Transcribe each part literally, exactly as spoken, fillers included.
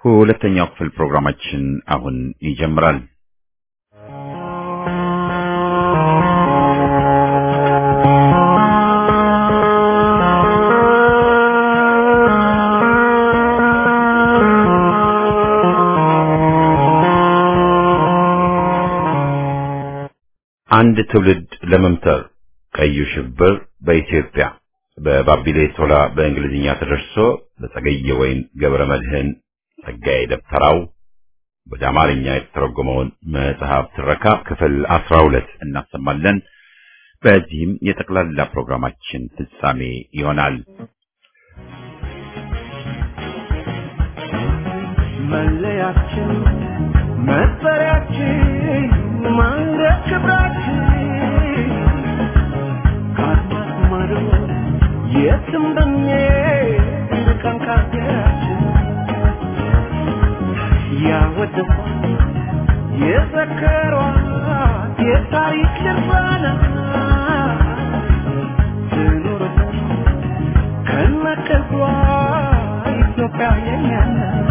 ሁለተኛው ክፍል ፕሮግራማችን አሁን ይጀምራል። አንድ ትውልድ ለመምተር ቀዩ ሽብር በኢትዮጵያ በባቢሌ ቶላ በእንግሊዝኛ ተደርሶ በጸገየ ወይን ገብረመድህን ጸጋዬ ደብተራው ወደ አማርኛ የተተረጎመውን መጽሐፍ ትረካ ክፍል አስራ ሁለት እናሰማለን። በዚህም የጠቅላላ ፕሮግራማችን ፍጻሜ ይሆናል። መለያችን መጠሪያችን ማንደር ክብራችን ካድማስ ማዶ የትም ብንሄድ ርቀን ካገራችን ያወደሷት የዘከሯት የታሪክ ድርሳና ትኑርበት ከነቅርሷ ኢትዮጵያ የኛ ናት።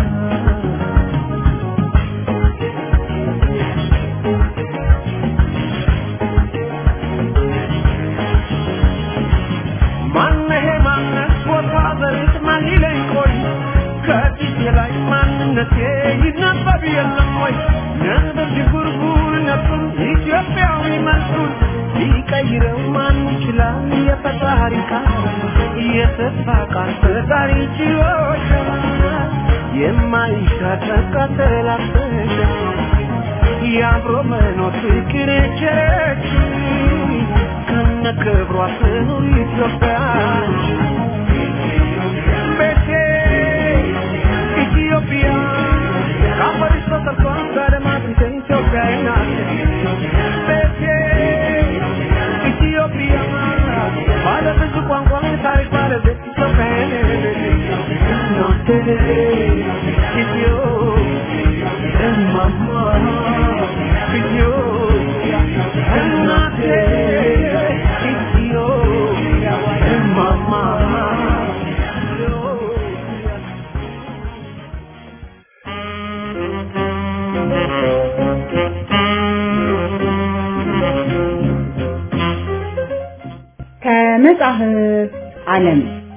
ማንነቴ ይነበብ የለም ወይ ነበር ጅጉርጉር ነበር ኢትዮጵያዊ መልኩን ሊቀይረው ማን ይችላል? የፈጣሪ ቃል የተስፋ ቃል ፈጣሪ ችሎታ የማይሻር ከተላበሰ የአብሮ መኖር ፍቅር የቸረች ከነክብሯ ትኑር ኢትዮጵያ Ethiopia, Caparis Patarquan, Sadamat, Ethiopia, Ethiopia, Father Zuquan, Tari Father, Ethiopia, not today, Ethiopia, and Mama, Ethiopia, and not today, Ethiopia, and Mama. ከመጽሐፍ ዓለም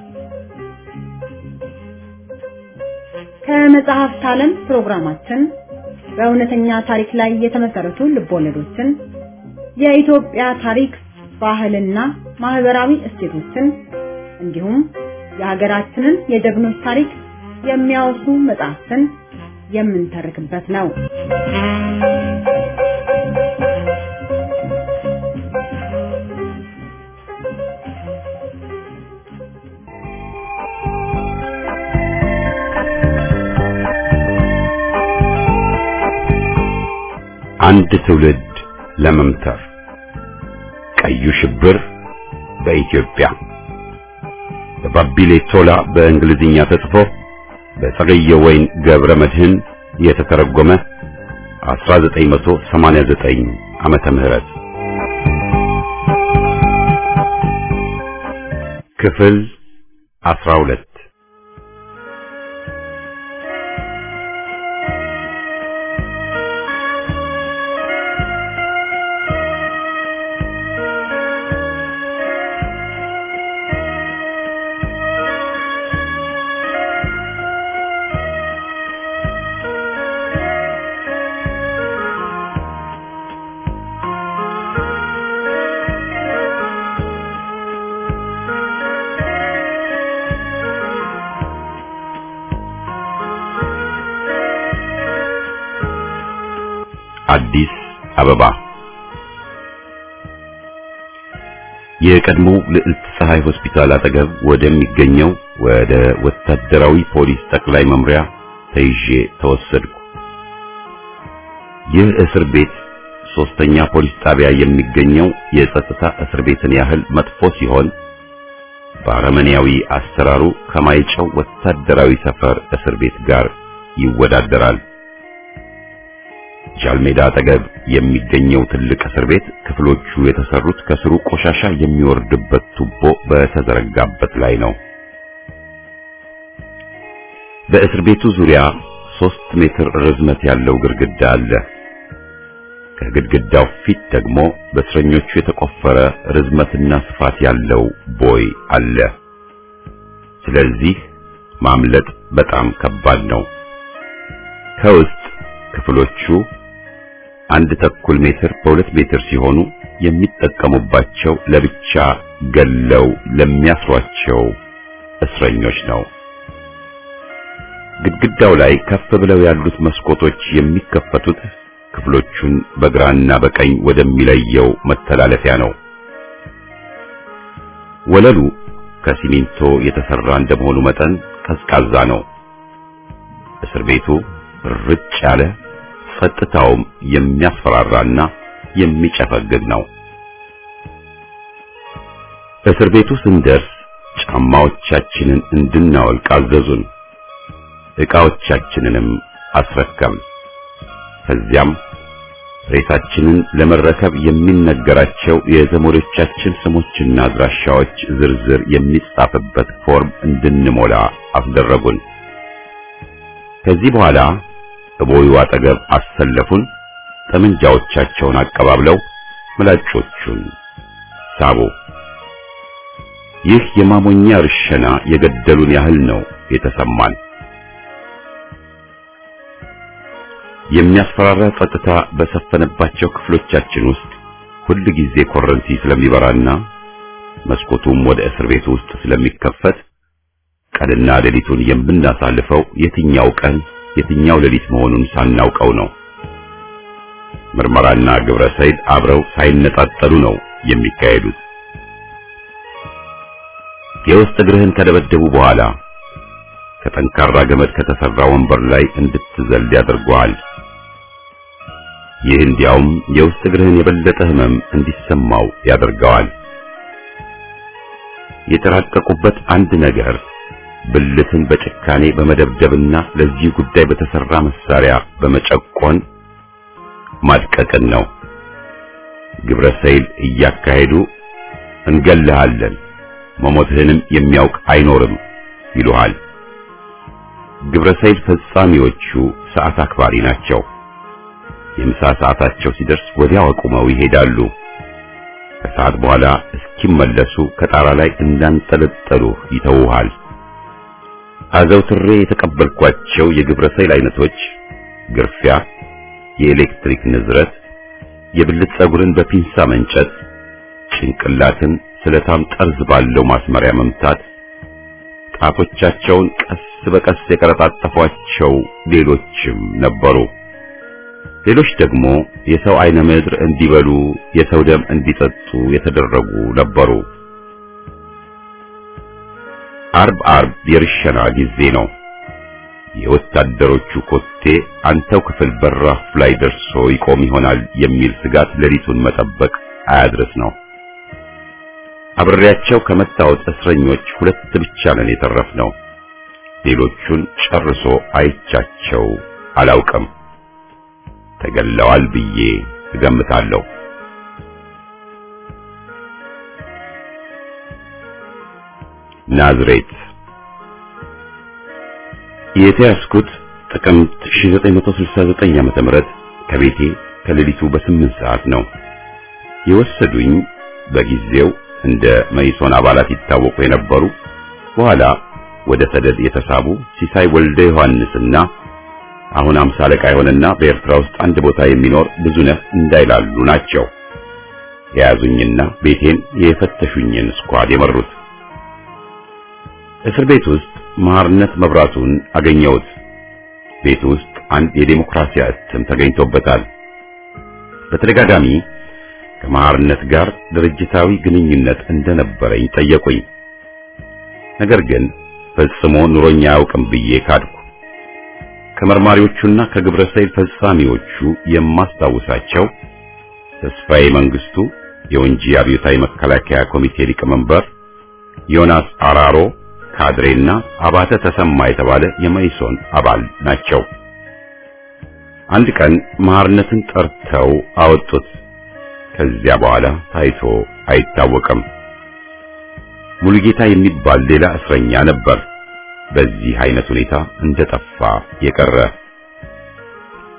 ከመጽሐፍት ዓለም ፕሮግራማችን በእውነተኛ ታሪክ ላይ የተመሰረቱ ልቦለዶችን፣ የኢትዮጵያ ታሪክ፣ ባህልና ማህበራዊ እሴቶችን እንዲሁም የሀገራችንን የጀግኖች ታሪክ የሚያወሱ መጽሐፍትን የምንተርክበት ነው። አንድ ትውልድ ለመምተር ቀዩ ሽብር በኢትዮጵያ በባቢሌ ቶላ በእንግሊዝኛ ተጽፎ በጸገየ ወይን ገብረመድህን የተተረጎመ አስራ ዘጠኝ መቶ ሰማንያ ዘጠኝ ዓመተ ምህረት ክፍል አስራ ሁለት አዲስ አበባ የቀድሞው ልዕልት ፀሐይ ሆስፒታል አጠገብ ወደሚገኘው ወደ ወታደራዊ ፖሊስ ጠቅላይ መምሪያ ተይዤ ተወሰድኩ። ይህ እስር ቤት ሶስተኛ ፖሊስ ጣቢያ የሚገኘው የጸጥታ እስር ቤትን ያህል መጥፎ ሲሆን በአረመኔያዊ አሰራሩ ከማይጨው ወታደራዊ ሰፈር እስር ቤት ጋር ይወዳደራል። ጃልሜዳ አጠገብ የሚገኘው ትልቅ እስር ቤት ክፍሎቹ የተሰሩት ከስሩ ቆሻሻ የሚወርድበት ቱቦ በተዘረጋበት ላይ ነው። በእስር ቤቱ ዙሪያ ሶስት ሜትር ርዝመት ያለው ግድግዳ አለ። ከግድግዳው ፊት ደግሞ በእስረኞቹ የተቆፈረ ርዝመትና ስፋት ያለው ቦይ አለ። ስለዚህ ማምለጥ በጣም ከባድ ነው። ከውስጥ ክፍሎቹ አንድ ተኩል ሜትር በሁለት ሜትር ሲሆኑ የሚጠቀሙባቸው ለብቻ ገለው ለሚያስሯቸው እስረኞች ነው። ግድግዳው ላይ ከፍ ብለው ያሉት መስኮቶች የሚከፈቱት ክፍሎቹን በግራና በቀኝ ወደሚለየው መተላለፊያ ነው። ወለሉ ከሲሚንቶ የተሰራ እንደመሆኑ መጠን ቀዝቃዛ ነው። እስር ቤቱ ርጭ ያለ፣ ጸጥታውም የሚያስፈራራና የሚጨፈግግ ነው። እስር ቤቱ ስንደርስ ጫማዎቻችንን እንድናወልቅ አዘዙን። ዕቃዎቻችንንም አስረከብን። ከዚያም ሬሳችንን ለመረከብ የሚነገራቸው የዘመዶቻችን ስሞችና አድራሻዎች ዝርዝር የሚጻፍበት ፎርም እንድንሞላ አስደረጉን። ከዚህ በኋላ በቦዩ አጠገብ አሰለፉን። ጠመንጃዎቻቸውን አቀባብለው ምላጮቹን ሳቡ። ይህ የማሞኛ ርሸና የገደሉን ያህል ነው የተሰማን። የሚያስፈራራ ጸጥታ በሰፈነባቸው ክፍሎቻችን ውስጥ ሁል ጊዜ ኮረንቲ ስለሚበራና መስኮቱም ወደ እስር ቤቱ ውስጥ ስለሚከፈት ቀንና ሌሊቱን የምናሳልፈው የትኛው ቀን የትኛው ሌሊት መሆኑን ሳናውቀው ነው። ምርመራና ግብረ ሰይል አብረው ሳይነጣጠሉ ነው የሚካሄዱት። የውስጥ እግርህን ከደበደቡ በኋላ ከጠንካራ ገመድ ከተሰራ ወንበር ላይ እንድትዘል ያደርገዋል። ይህ እንዲያውም የውስጥ እግርህን የበለጠ ህመም እንዲሰማው ያደርገዋል። የተራቀቁበት አንድ ነገር ብልትን በጭካኔ በመደብደብና ለዚህ ጉዳይ በተሰራ መሳሪያ በመጨቆን ማድቀቅን ነው። ግብረ ሰይል እያካሄዱ እንገልሃለን፣ መሞትህንም የሚያውቅ አይኖርም ይሉሃል። ግብረ ሰይል ፈጻሚዎቹ ሰዓት አክባሪ ናቸው። የምሳ ሰዓታቸው ሲደርስ ወዲያው አቁመው ይሄዳሉ። ከሰዓት በኋላ እስኪመለሱ ከጣራ ላይ እንዳንጠለጠሉ ይተውሃል። አዘውትሬ የተቀበልኳቸው የግብረ ሰይል አይነቶች ግርፊያ፣ የኤሌክትሪክ ንዝረት፣ የብልት ጸጉርን በፒንሳ መንጨት፣ ጭንቅላትን ስለታም ጠርዝ ባለው ማስመሪያ መምታት፣ ጣቶቻቸውን ቀስ በቀስ የቀረጣጠፏቸው ሌሎችም ነበሩ። ሌሎች ደግሞ የሰው አይነ ምድር እንዲበሉ፣ የሰው ደም እንዲጠጡ የተደረጉ ነበሩ። አርብ አርብ የርሸና ጊዜ ነው። የወታደሮቹ ኮቴ አንተው ክፍል በራፍ ላይ ደርሶ ይቆም ይሆናል የሚል ስጋት ሌሊቱን መጠበቅ አያድርስ ነው። አብሬያቸው ከመጣሁት እስረኞች ሁለት ብቻ ነን የተረፍነው። ሌሎቹን ጨርሶ አይቻቸው አላውቅም። ተገለዋል ብዬ እገምታለሁ። ናዝሬት የተያዝኩት ጥቅምት ሺህ ዘጠኝ መቶ ስልሳ ዘጠኝ ዓመተ ምህረት ከቤቴ ከሌሊቱ በስምንት ሰዓት ነው። የወሰዱኝ በጊዜው እንደ መይሶን አባላት ይታወቁ የነበሩ በኋላ ወደ ሰደድ የተሳቡ ሲሳይ ወልደ ዮሐንስና አሁን አምሳ አለቃ የሆነና በኤርትራ ውስጥ አንድ ቦታ የሚኖር ብዙነህ እንዳይላሉ ናቸው። የያዙኝና ቤቴን የፈተሹኝን ስኳድ የመሩት። እስር ቤት ውስጥ መሐርነት መብራቱን አገኘሁት። ቤት ውስጥ አንድ የዲሞክራሲያ እትም ተገኝቶበታል። በተደጋጋሚ ከመሐርነት ጋር ድርጅታዊ ግንኙነት እንደነበረኝ ጠየቁኝ። ነገር ግን ፈጽሞ ኑሮኛ አያውቅም ብዬ ካድኩ። ከመርማሪዎቹና ከግብረ ሰይል ፈጻሚዎቹ የማስታውሳቸው ተስፋዬ መንግስቱ የወንጂ አብዮታዊ መከላከያ ኮሚቴ ሊቀመንበር፣ ዮናስ አራሮ ካድሬና አባተ ተሰማ የተባለ የመይሶን አባል ናቸው። አንድ ቀን መሐርነትን ጠርተው አወጡት። ከዚያ በኋላ ታይቶ አይታወቅም። ሙሉጌታ የሚባል ሌላ እስረኛ ነበር በዚህ አይነት ሁኔታ እንደጠፋ የቀረ።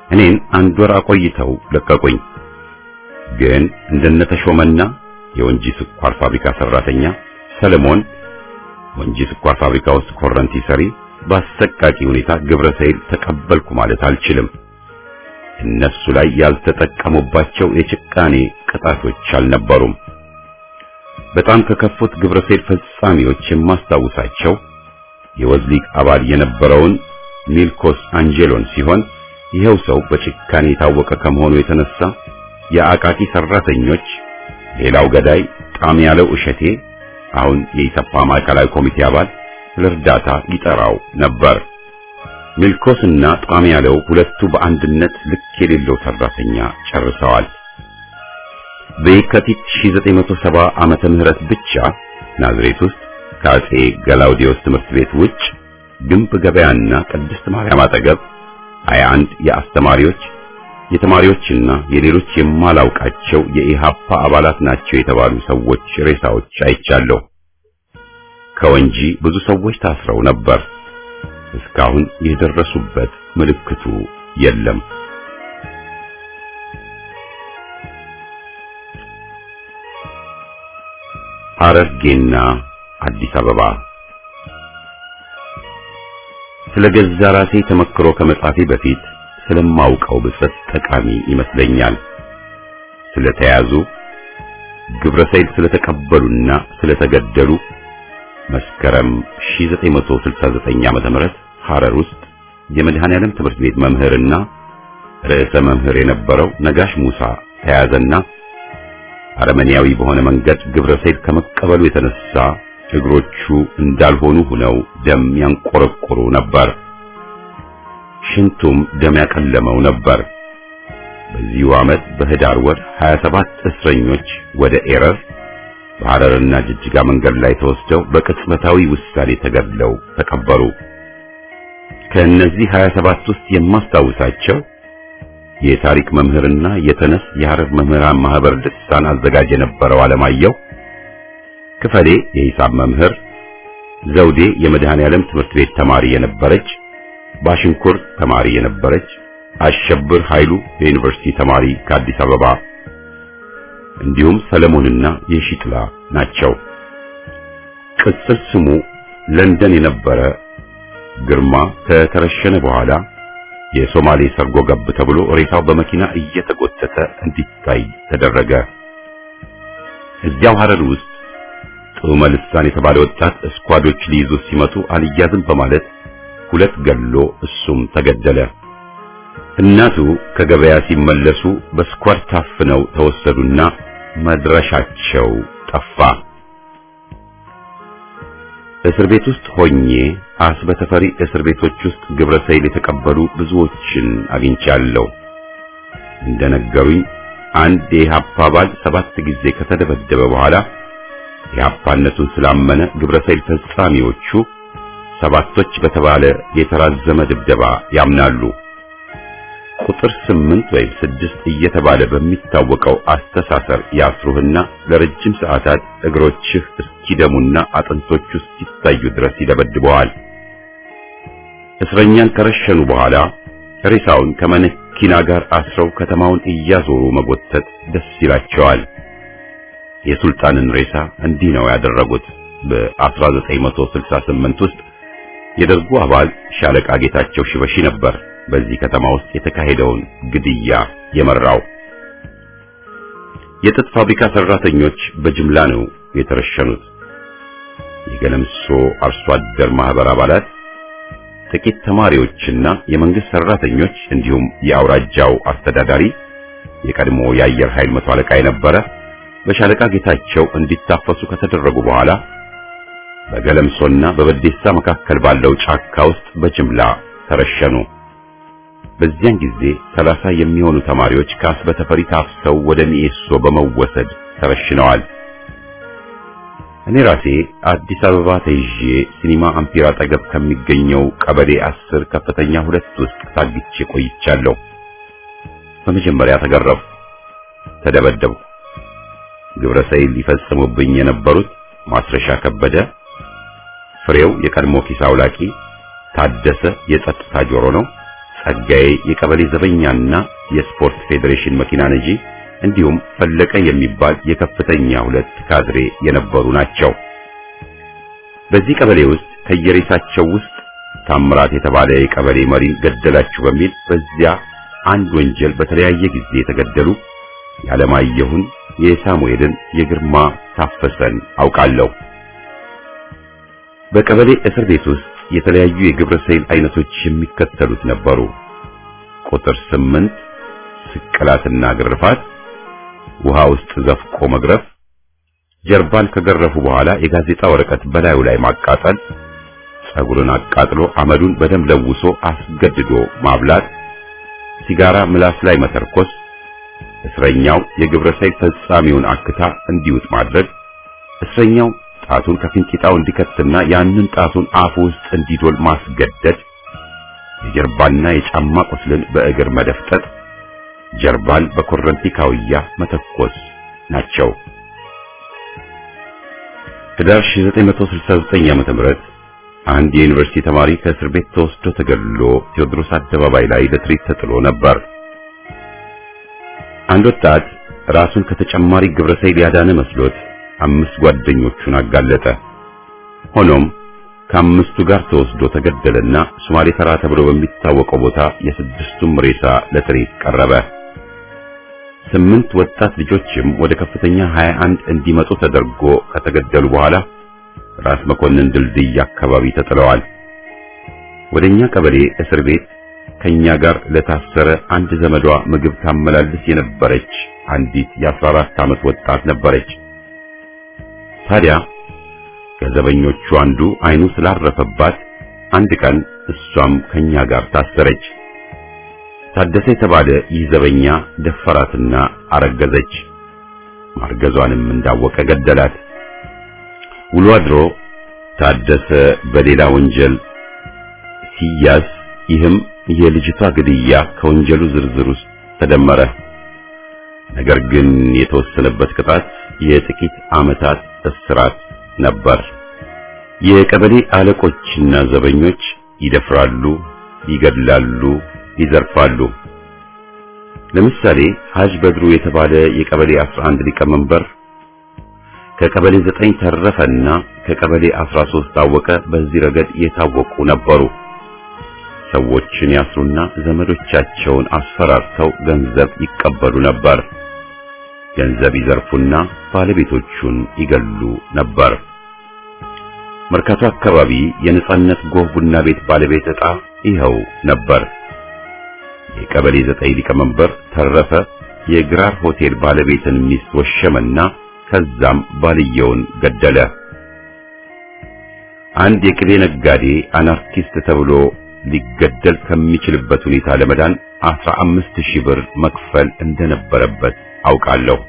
እኔን አንድ ወር አቆይተው ለቀቁኝ። ግን እንደነተሾመና የወንጂ ስኳር ፋብሪካ ሰራተኛ ሰለሞን ወንጂ ስኳር ፋብሪካ ውስጥ ኮረንቲ ሰሪ በአሰቃቂ ሁኔታ ግብረ ሰይል ተቀበልኩ ማለት አልችልም። እነሱ ላይ ያልተጠቀሙባቸው የጭካኔ ቅጣቶች አልነበሩም። በጣም ከከፉት ግብረ ሰይል ፈጻሚዎች የማስታውሳቸው የወዝሊግ አባል የነበረውን ሚልኮስ አንጀሎን ሲሆን ይሄው ሰው በጭካኔ የታወቀ ከመሆኑ የተነሳ የአቃቂ ሰራተኞች ሌላው ገዳይ ጣም ያለው እሸቴ አሁን የኢሰፓ ማዕከላዊ ኮሚቴ አባል ለእርዳታ ይጠራው ነበር። ሚልኮስና ጣም ያለው ሁለቱ በአንድነት ልክ የሌለው ሰራተኛ ጨርሰዋል። በየካቲት ሺህ ዘጠኝ መቶ ሰባ ዓመተ ምህረት ብቻ ናዝሬት ውስጥ ከአጼ ገላውዲዮስ ትምህርት ቤት ውጭ ግንብ ገበያና ቅድስት ማርያም አጠገብ ሃያ አንድ የአስተማሪዎች የተማሪዎችና የሌሎች የማላውቃቸው የኢሃፓ አባላት ናቸው የተባሉ ሰዎች ሬሳዎች አይቻለሁ። ከወንጂ ብዙ ሰዎች ታስረው ነበር። እስካሁን የደረሱበት ምልክቱ የለም። ሐረርጌና አዲስ አበባ ስለገዛ ራሴ ተመክሮ ከመጻፌ በፊት ስለማውቀው ብሰት ጠቃሚ ይመስለኛል። ስለተያዙ ግብረ ሰይል ስለተቀበሉና ስለተገደሉ መስከረም ሺህ ዘጠኝ መቶ ስልሳ ዘጠኝ ዓመተ ምህረት ሐረር ውስጥ የመድኃኔ ዓለም ትምህርት ቤት መምህርና ርዕሰ መምህር የነበረው ነጋሽ ሙሳ ተያዘና አረመኔያዊ በሆነ መንገድ ግብረ ሰይል ከመቀበሉ የተነሳ እግሮቹ እንዳልሆኑ ሆነው ደም ያንቆረቆሩ ነበር። ሽንቱም ደም ያቀለመው ነበር። በዚሁ ዓመት በህዳር ወር ሃያ ሰባት እስረኞች ወደ ኤረር በሐረርና ጅጅጋ መንገድ ላይ ተወስደው በቅጽበታዊ ውሳኔ ተገድለው ተቀበሩ። ከእነዚህ ሃያ ሰባት ውስጥ የማስታውሳቸው የታሪክ መምህርና የተነስ የሐረር መምህራን ማህበር ልሳን አዘጋጅ የነበረው አለማየሁ ክፈሌ የሂሳብ መምህር፣ ዘውዴ የመድኃኔ ዓለም ትምህርት ቤት ተማሪ የነበረች፣ ባሽንኩር ተማሪ የነበረች፣ አሸብር ኃይሉ የዩኒቨርሲቲ ተማሪ ከአዲስ አበባ እንዲሁም ሰለሞንና የሺጥላ ናቸው። ቅጽል ስሙ ለንደን የነበረ ግርማ ከተረሸነ በኋላ የሶማሌ ሰርጎ ገብ ተብሎ ሬሳው በመኪና እየተጎተተ እንዲታይ ተደረገ። እዚያው ሐረር ውስጥ ጡመ ልሳን የተባለ ወጣት እስኳዶች ሊይዙ ሲመጡ አልያዝም በማለት ሁለት ገሎ እሱም ተገደለ። እናቱ ከገበያ ሲመለሱ በስኳድ ታፍነው ተወሰዱና መድረሻቸው ጠፋ። እስር ቤት ውስጥ ሆኜ አስበተፈሪ እስር ቤቶች ውስጥ ግብረ ሰይል የተቀበሉ ብዙዎችን አግኝቻለሁ። እንደነገሩኝ አንድ የኢሃፓ አባል ሰባት ጊዜ ከተደበደበ በኋላ የኢሃፓነቱን ስላመነ ግብረ ሰይል ፈጻሚዎቹ ሰባቶች በተባለ የተራዘመ ድብደባ ያምናሉ። ቁጥር ስምንት ወይም ስድስት እየተባለ በሚታወቀው አስተሳሰር ያስሩህና ለረጅም ሰዓታት እግሮችህ እስኪደሙና አጥንቶቹ እስኪታዩ ድረስ ይደበድበዋል። እስረኛን ከረሸኑ በኋላ ሬሳውን ከመኪና ጋር አስረው ከተማውን እያዞሩ መጎተት ደስ ይላቸዋል። የሱልጣንን ሬሳ እንዲህ ነው ያደረጉት። በአስራ ዘጠኝ መቶ ስልሳ ስምንት ውስጥ የደርጉ አባል ሻለቃ ጌታቸው ሽበሺ ነበር በዚህ ከተማ ውስጥ የተካሄደውን ግድያ የመራው። የጥጥ ፋብሪካ ሰራተኞች በጅምላ ነው የተረሸኑት። የገለምሶ አርሶ አደር ማህበር አባላት፣ ጥቂት ተማሪዎችና የመንግስት ሰራተኞች እንዲሁም የአውራጃው አስተዳዳሪ የቀድሞ የአየር ኃይል መቶ አለቃ የነበረ በሻለቃ ጌታቸው እንዲታፈሱ ከተደረጉ በኋላ በገለምሶና በበዴሳ መካከል ባለው ጫካ ውስጥ በጅምላ ተረሸኑ። በዚያን ጊዜ ሰላሳ የሚሆኑ ተማሪዎች ከአስበተፈሪ ታፍሰው ወደ ሚኤሶ በመወሰድ ተረሽነዋል። እኔ ራሴ አዲስ አበባ ተይዤ ሲኒማ አምፒር አጠገብ ከሚገኘው ቀበሌ አስር ከፍተኛ ሁለት ውስጥ ታግቼ ቆይቻለሁ። በመጀመሪያ ተገረፉ፣ ተደበደቡ። ግብረ ሰይል ሊፈጽሙብኝ የነበሩት ማስረሻ ከበደ፣ ፍሬው የቀድሞ ኪስ አውላቂ፣ ታደሰ የጸጥታ ጆሮ ነው፣ ጸጋዬ የቀበሌ ዘበኛና የስፖርት ፌዴሬሽን መኪና ነጂ እንዲሁም ፈለቀ የሚባል የከፍተኛ ሁለት ካድሬ የነበሩ ናቸው። በዚህ ቀበሌ ውስጥ ከየሬሳቸው ውስጥ ታምራት የተባለ የቀበሌ መሪ ገደላችሁ በሚል በዚያ አንድ ወንጀል በተለያየ ጊዜ የተገደሉ ያለማየሁን፣ የሳሙኤልን፣ የግርማ ታፈሰን አውቃለሁ። በቀበሌ እስር ቤት ውስጥ የተለያዩ የግብረ ሰይል አይነቶች የሚከተሉት ነበሩ። ቁጥር ስምንት ስቅላትና ግርፋት፣ ውሃ ውስጥ ዘፍቆ መግረፍ፣ ጀርባን ከገረፉ በኋላ የጋዜጣ ወረቀት በላዩ ላይ ማቃጠል፣ ጸጉርን አቃጥሎ አመዱን በደም ለውሶ አስገድዶ ማብላት፣ ሲጋራ ምላስ ላይ መተርኮስ፣ እስረኛው የግብረ ሰይል ፈጻሚውን አክታ እንዲውጥ ማድረግ፣ እስረኛው ጣቱን ከፊንጢጣው እንዲከትና ያንን ጣቱን አፉ ውስጥ እንዲዶል ማስገደድ፣ የጀርባና የጫማ ቁስልን በእግር መደፍጠጥ፣ ጀርባን በኮረንቲ ካውያ መተኮስ ናቸው። ህዳር ሺህ ዘጠኝ መቶ ስልሳ ዘጠኝ ዓመተ ምህረት አንድ የዩኒቨርሲቲ ተማሪ ከእስር ቤት ተወስዶ ተገድሎ ቴዎድሮስ አደባባይ ላይ ለትርኢት ተጥሎ ነበር። አንድ ወጣት ራሱን ከተጨማሪ ግብረ ሰይል ያዳነ መስሎት አምስት ጓደኞቹን አጋለጠ። ሆኖም ከአምስቱ ጋር ተወስዶ ተገደለና ሶማሌ ተራ ተብሎ በሚታወቀው ቦታ የስድስቱም ሬሳ ለትርኢት ቀረበ። ስምንት ወጣት ልጆችም ወደ ከፍተኛ ሀያ አንድ እንዲመጡ ተደርጎ ከተገደሉ በኋላ ራስ መኮንን ድልድይ አካባቢ ተጥለዋል። ወደኛ ቀበሌ እስር ቤት ከኛ ጋር ለታሰረ አንድ ዘመዷ ምግብ ታመላልስ የነበረች አንዲት የአስራ አራት ዓመት ወጣት ነበረች። ታዲያ ከዘበኞቹ አንዱ አይኑ ስላረፈባት አንድ ቀን እሷም ከኛ ጋር ታሰረች። ታደሰ የተባለ ይህ ዘበኛ ደፈራትና አረገዘች። ማርገዟንም እንዳወቀ ገደላት። ውሎ አድሮ ታደሰ በሌላ ወንጀል ሲያዝ ይህም የልጅቷ ግድያ ከወንጀሉ ዝርዝር ውስጥ ተደመረ። ነገር ግን የተወሰነበት ቅጣት የጥቂት ዓመታት እስራት ነበር። የቀበሌ አለቆችና ዘበኞች ይደፍራሉ፣ ይገድላሉ፣ ይዘርፋሉ። ለምሳሌ ሐጅ በድሩ የተባለ የቀበሌ አስራ አንድ ሊቀመንበር ከቀበሌ ዘጠኝ ተረፈና ከቀበሌ አስራ ሶስት ታወቀ በዚህ ረገድ የታወቁ ነበሩ። ሰዎችን ያስሩና ዘመዶቻቸውን አስፈራርተው ገንዘብ ይቀበሉ ነበር። ገንዘብ ይዘርፉና ባለቤቶቹን ይገሉ ነበር። መርካቶ አካባቢ የነጻነት ጎህ ቡና ቤት ባለቤት ዕጣ ይኸው ነበር። የቀበሌ ዘጠኝ ሊቀመንበር ተረፈ የግራር ሆቴል ባለቤትን ሚስት ወሸመና ከዛም ባልየውን ገደለ። አንድ የቅቤ ነጋዴ አናርኪስት ተብሎ ሊገደል ከሚችልበት ሁኔታ ለመዳን አስራ አምስት ሺህ ብር መክፈል እንደነበረበት አውቃለሁ።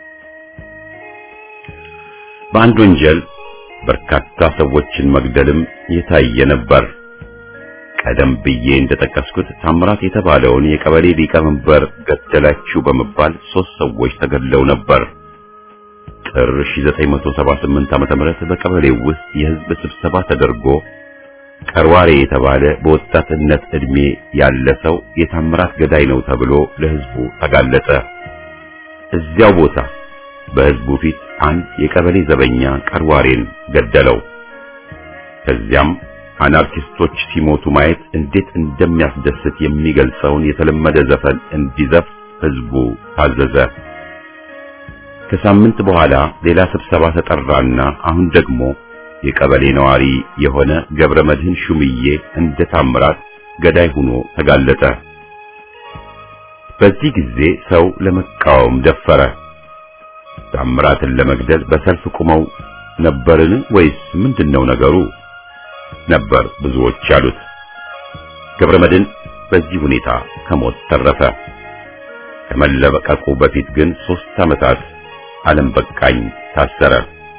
በአንድ ወንጀል በርካታ ሰዎችን መግደልም የታየ ነበር። ቀደም ብዬ እንደጠቀስኩት ታምራት የተባለውን የቀበሌ ሊቀመንበር ገደላችሁ በመባል ሶስት ሰዎች ተገድለው ነበር። ጥር ሺህ ዘጠኝ መቶ ሰባ ስምንት ዓመተ ምህረት በቀበሌው ውስጥ የህዝብ ስብሰባ ተደርጎ ቀርዋሬ የተባለ በወጣትነት እድሜ ያለ ሰው የታምራት ገዳይ ነው ተብሎ ለህዝቡ ተጋለጠ። እዚያው ቦታ በህዝቡ ፊት አንድ የቀበሌ ዘበኛ ቀርዋሬን ገደለው። ከዚያም አናርኪስቶች ሲሞቱ ማየት እንዴት እንደሚያስደስት የሚገልጸውን የተለመደ ዘፈን እንዲዘፍ ህዝቡ ታዘዘ። ከሳምንት በኋላ ሌላ ስብሰባ ተጠራና አሁን ደግሞ የቀበሌ ነዋሪ የሆነ ገብረ መድህን ሹምዬ እንደ ታምራት ገዳይ ሆኖ ተጋለጠ። በዚህ ጊዜ ሰው ለመቃወም ደፈረ። ታምራትን ለመግደል በሰልፍ ቆመው ነበርን ወይስ ምንድነው ነገሩ ነበር ብዙዎች ያሉት። ገብረ መድህን በዚህ ሁኔታ ከሞት ተረፈ። ከመለቀቁ በፊት ግን ሶስት ዓመታት ዓለም በቃኝ ታሰረ።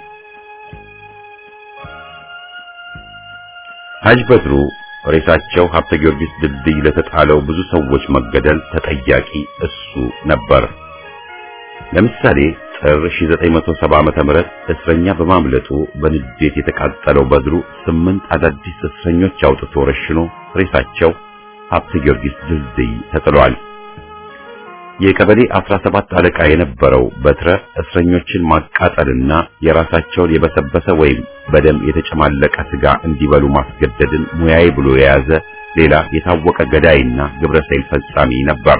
ሐጅ በድሩ ሬሳቸው ሀብተ ጊዮርጊስ ድልድይ ለተጣለው ብዙ ሰዎች መገደል ተጠያቂ እሱ ነበር። ለምሳሌ ጥር ሺህ ዘጠኝ መቶ ሰባ ዓመተ ምህረት እስረኛ በማምለጡ በንዴት የተቃጠለው በድሩ ስምንት አዳዲስ እስረኞች አውጥቶ ረሽኖ ሬሳቸው ሀብተ ጊዮርጊስ ድልድይ ተጥሏል። የቀበሌ አስራ ሰባት አለቃ የነበረው በትረ እስረኞችን ማቃጠልና የራሳቸውን የበሰበሰ ወይም በደም የተጨማለቀ ስጋ እንዲበሉ ማስገደድን ሙያዬ ብሎ የያዘ ሌላ የታወቀ ገዳይና ግብረሰይል ፈጻሚ ነበር።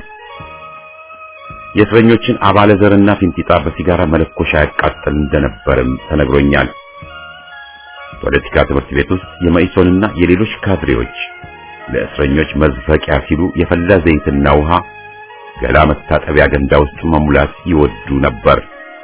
የእስረኞችን አባለዘርና ፊንጢጣ በሲጋራ መለኮሻ ያቃጥል እንደነበርም ተነግሮኛል። ፖለቲካ ትምህርት ቤት ውስጥ የመኢሶንና የሌሎች ካድሬዎች ለእስረኞች መዝፈቂያ ሲሉ የፈላ ዘይትና ውሃ ገላ መታጠቢያ ገንዳ ውስጥ መሙላት ይወዱ ነበር።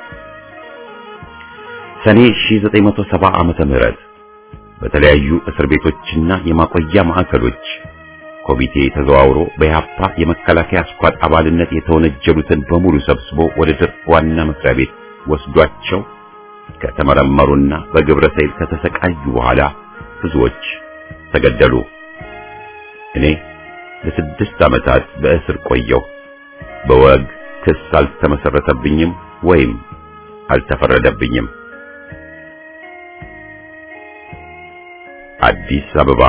ሰኔ ሺህ ዘጠኝ መቶ ሰባ ዓመተ ምህረት በተለያዩ እስር ቤቶችና የማቆያ ማዕከሎች ኮሚቴ ተዘዋውሮ በኢህአፓ የመከላከያ ስኳድ አባልነት የተወነጀሉትን በሙሉ ሰብስቦ ወደ ደርግ ዋና መስሪያ ቤት ወስዷቸው ከተመረመሩና በግብረ ሰይል ከተሰቃዩ በኋላ ብዙዎች ተገደሉ። እኔ ለስድስት ዓመታት በእስር ቆየሁ። በወግ ክስ አልተመሰረተብኝም ወይም አልተፈረደብኝም። አዲስ አበባ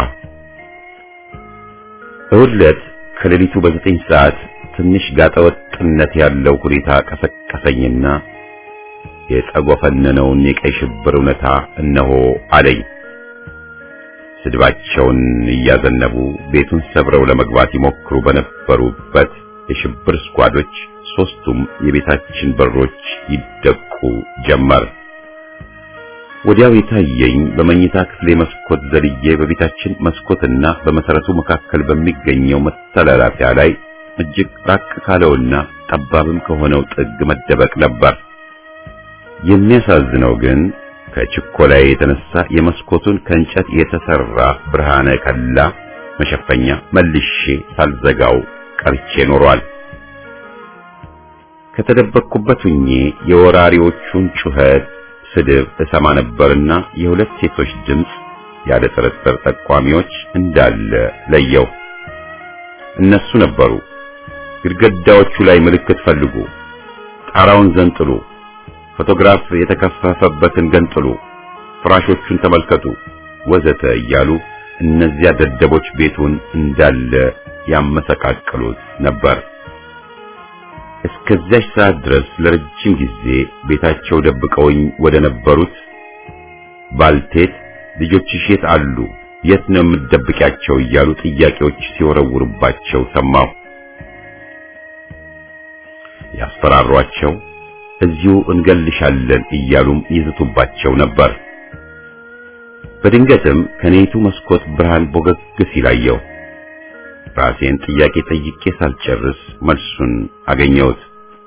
እሁድ ዕለት ከሌሊቱ በዘጠኝ ሰዓት ትንሽ ጋጠወጥነት ያለው ሁኔታ ቀሰቀሰኝና የጸጎፈነነውን የቀይ ሽብር እውነታ እነሆ አለኝ። ስድባቸውን እያዘነቡ ቤቱን ሰብረው ለመግባት ይሞክሩ በነበሩበት የሽብር ስኳዶች ሶስቱም የቤታችን በሮች ይደቁ ጀመር። ወዲያው የታየኝ በመኝታ ክፍሌ መስኮት ዘልዬ በቤታችን መስኮትና በመሰረቱ መካከል በሚገኘው መተላለፊያ ላይ እጅግ ራቅ ካለውና ጠባብም ከሆነው ጥግ መደበቅ ነበር። የሚያሳዝነው ግን ከችኮላዬ የተነሳ የመስኮቱን ከእንጨት የተሰራ ብርሃነ ከላ መሸፈኛ መልሼ ሳልዘጋው ቀርቼ ኖሯል። ከተደበቅኩበት ሆኜ የወራሪዎቹን ጩኸት፣ ስድብ እሰማ ነበርና የሁለት ሴቶች ድምፅ ያለ ጥርጥር ጠቋሚዎች እንዳለ ለየው። እነሱ ነበሩ። ግድግዳዎቹ ላይ ምልክት ፈልጉ፣ ጣራውን ዘንጥሉ፣ ፎቶግራፍ የተከፈፈበትን ገንጥሉ፣ ፍራሾቹን ተመልከቱ ወዘተ እያሉ እነዚያ ደደቦች ቤቱን እንዳለ ያመሰቃቅሉት ነበር። እስከዚያች ሰዓት ድረስ ለረጅም ጊዜ ቤታቸው ደብቀውኝ ወደ ነበሩት ባልቴት ልጆችሽ የት አሉ? የት ነው የምትደብቂያቸው? እያሉ ጥያቄዎች ሲወረውሩባቸው ሰማሁ። ያስፈራሯቸው፣ እዚሁ እንገልሻለን እያሉም ይዝቱባቸው ነበር። በድንገትም ከኔቱ መስኮት ብርሃን ቦገግ ሲላየው ራሴን ጥያቄ ጠይቄ ሳልጨርስ መልሱን አገኘሁት።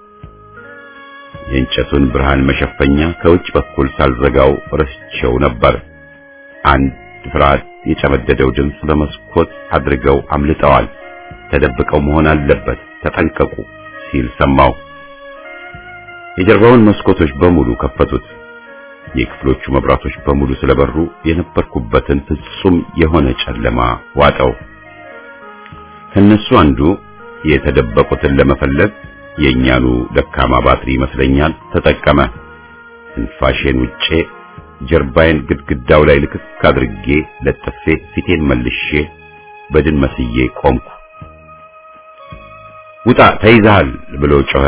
የእንጨቱን ብርሃን መሸፈኛ ከውጭ በኩል ሳልዘጋው ረስቼው ነበር። አንድ ፍርሃት የጨመደደው ድምፅ በመስኮት አድርገው አምልጠዋል፣ ተደብቀው መሆን አለበት፣ ተጠንቀቁ ሲል ሰማሁ። የጀርባውን መስኮቶች በሙሉ ከፈቱት። የክፍሎቹ መብራቶች በሙሉ ስለበሩ የነበርኩበትን ፍጹም የሆነ ጨለማ ዋጠው። ከነሱ አንዱ የተደበቁትን ለመፈለግ የኛኑ ደካማ ባትሪ ይመስለኛል ተጠቀመ። ትንፋሼን ውጬ ጀርባዬን ግድግዳው ላይ ልክክ አድርጌ ለጥፌ ፊቴን መልሼ በድን መስዬ ቆምኩ። ውጣ ተይዘሃል ብሎ ጮኸ።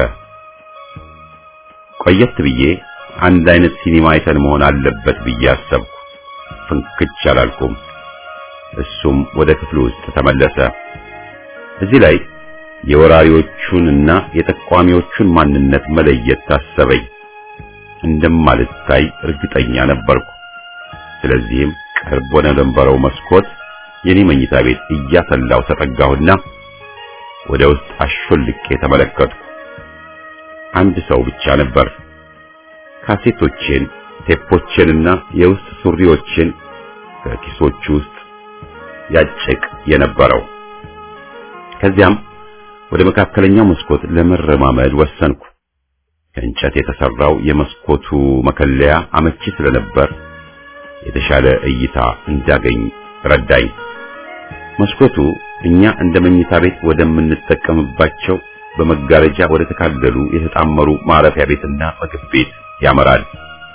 ቆየት ብዬ አንድ አይነት ሲኒማ አይተን መሆን አለበት ብዬ አሰብኩ። ፍንክች አላልኩም። እሱም ወደ ክፍሉ ውስጥ ተመለሰ። እዚህ ላይ የወራሪዎቹንና የጠቋሚዎቹን ማንነት መለየት ታሰበኝ። እንደማልታይ እርግጠኛ ነበርኩ። ስለዚህም ቅርብ ወደ ነበረው መስኮት የኔ መኝታ ቤት እያሰላው ተጠጋሁና ወደ ውስጥ አሾልቄ ተመለከትኩ። አንድ ሰው ብቻ ነበር። ካሴቶቼን፣ ቴፖቼንና የውስጥ ሱሪዎችን ከኪሶቹ ውስጥ ያጭቅ የነበረው። ከዚያም ወደ መካከለኛው መስኮት ለመረማመድ ወሰንኩ። ከእንጨት የተሰራው የመስኮቱ መከለያ አመቺ ስለነበር የተሻለ እይታ እንዳገኝ ረዳኝ። መስኮቱ እኛ እንደ መኝታ ቤት ወደምንጠቀምባቸው በመጋረጃ ወደ ተካለሉ የተጣመሩ ማረፊያ ቤትና ምግብ ቤት ያመራል።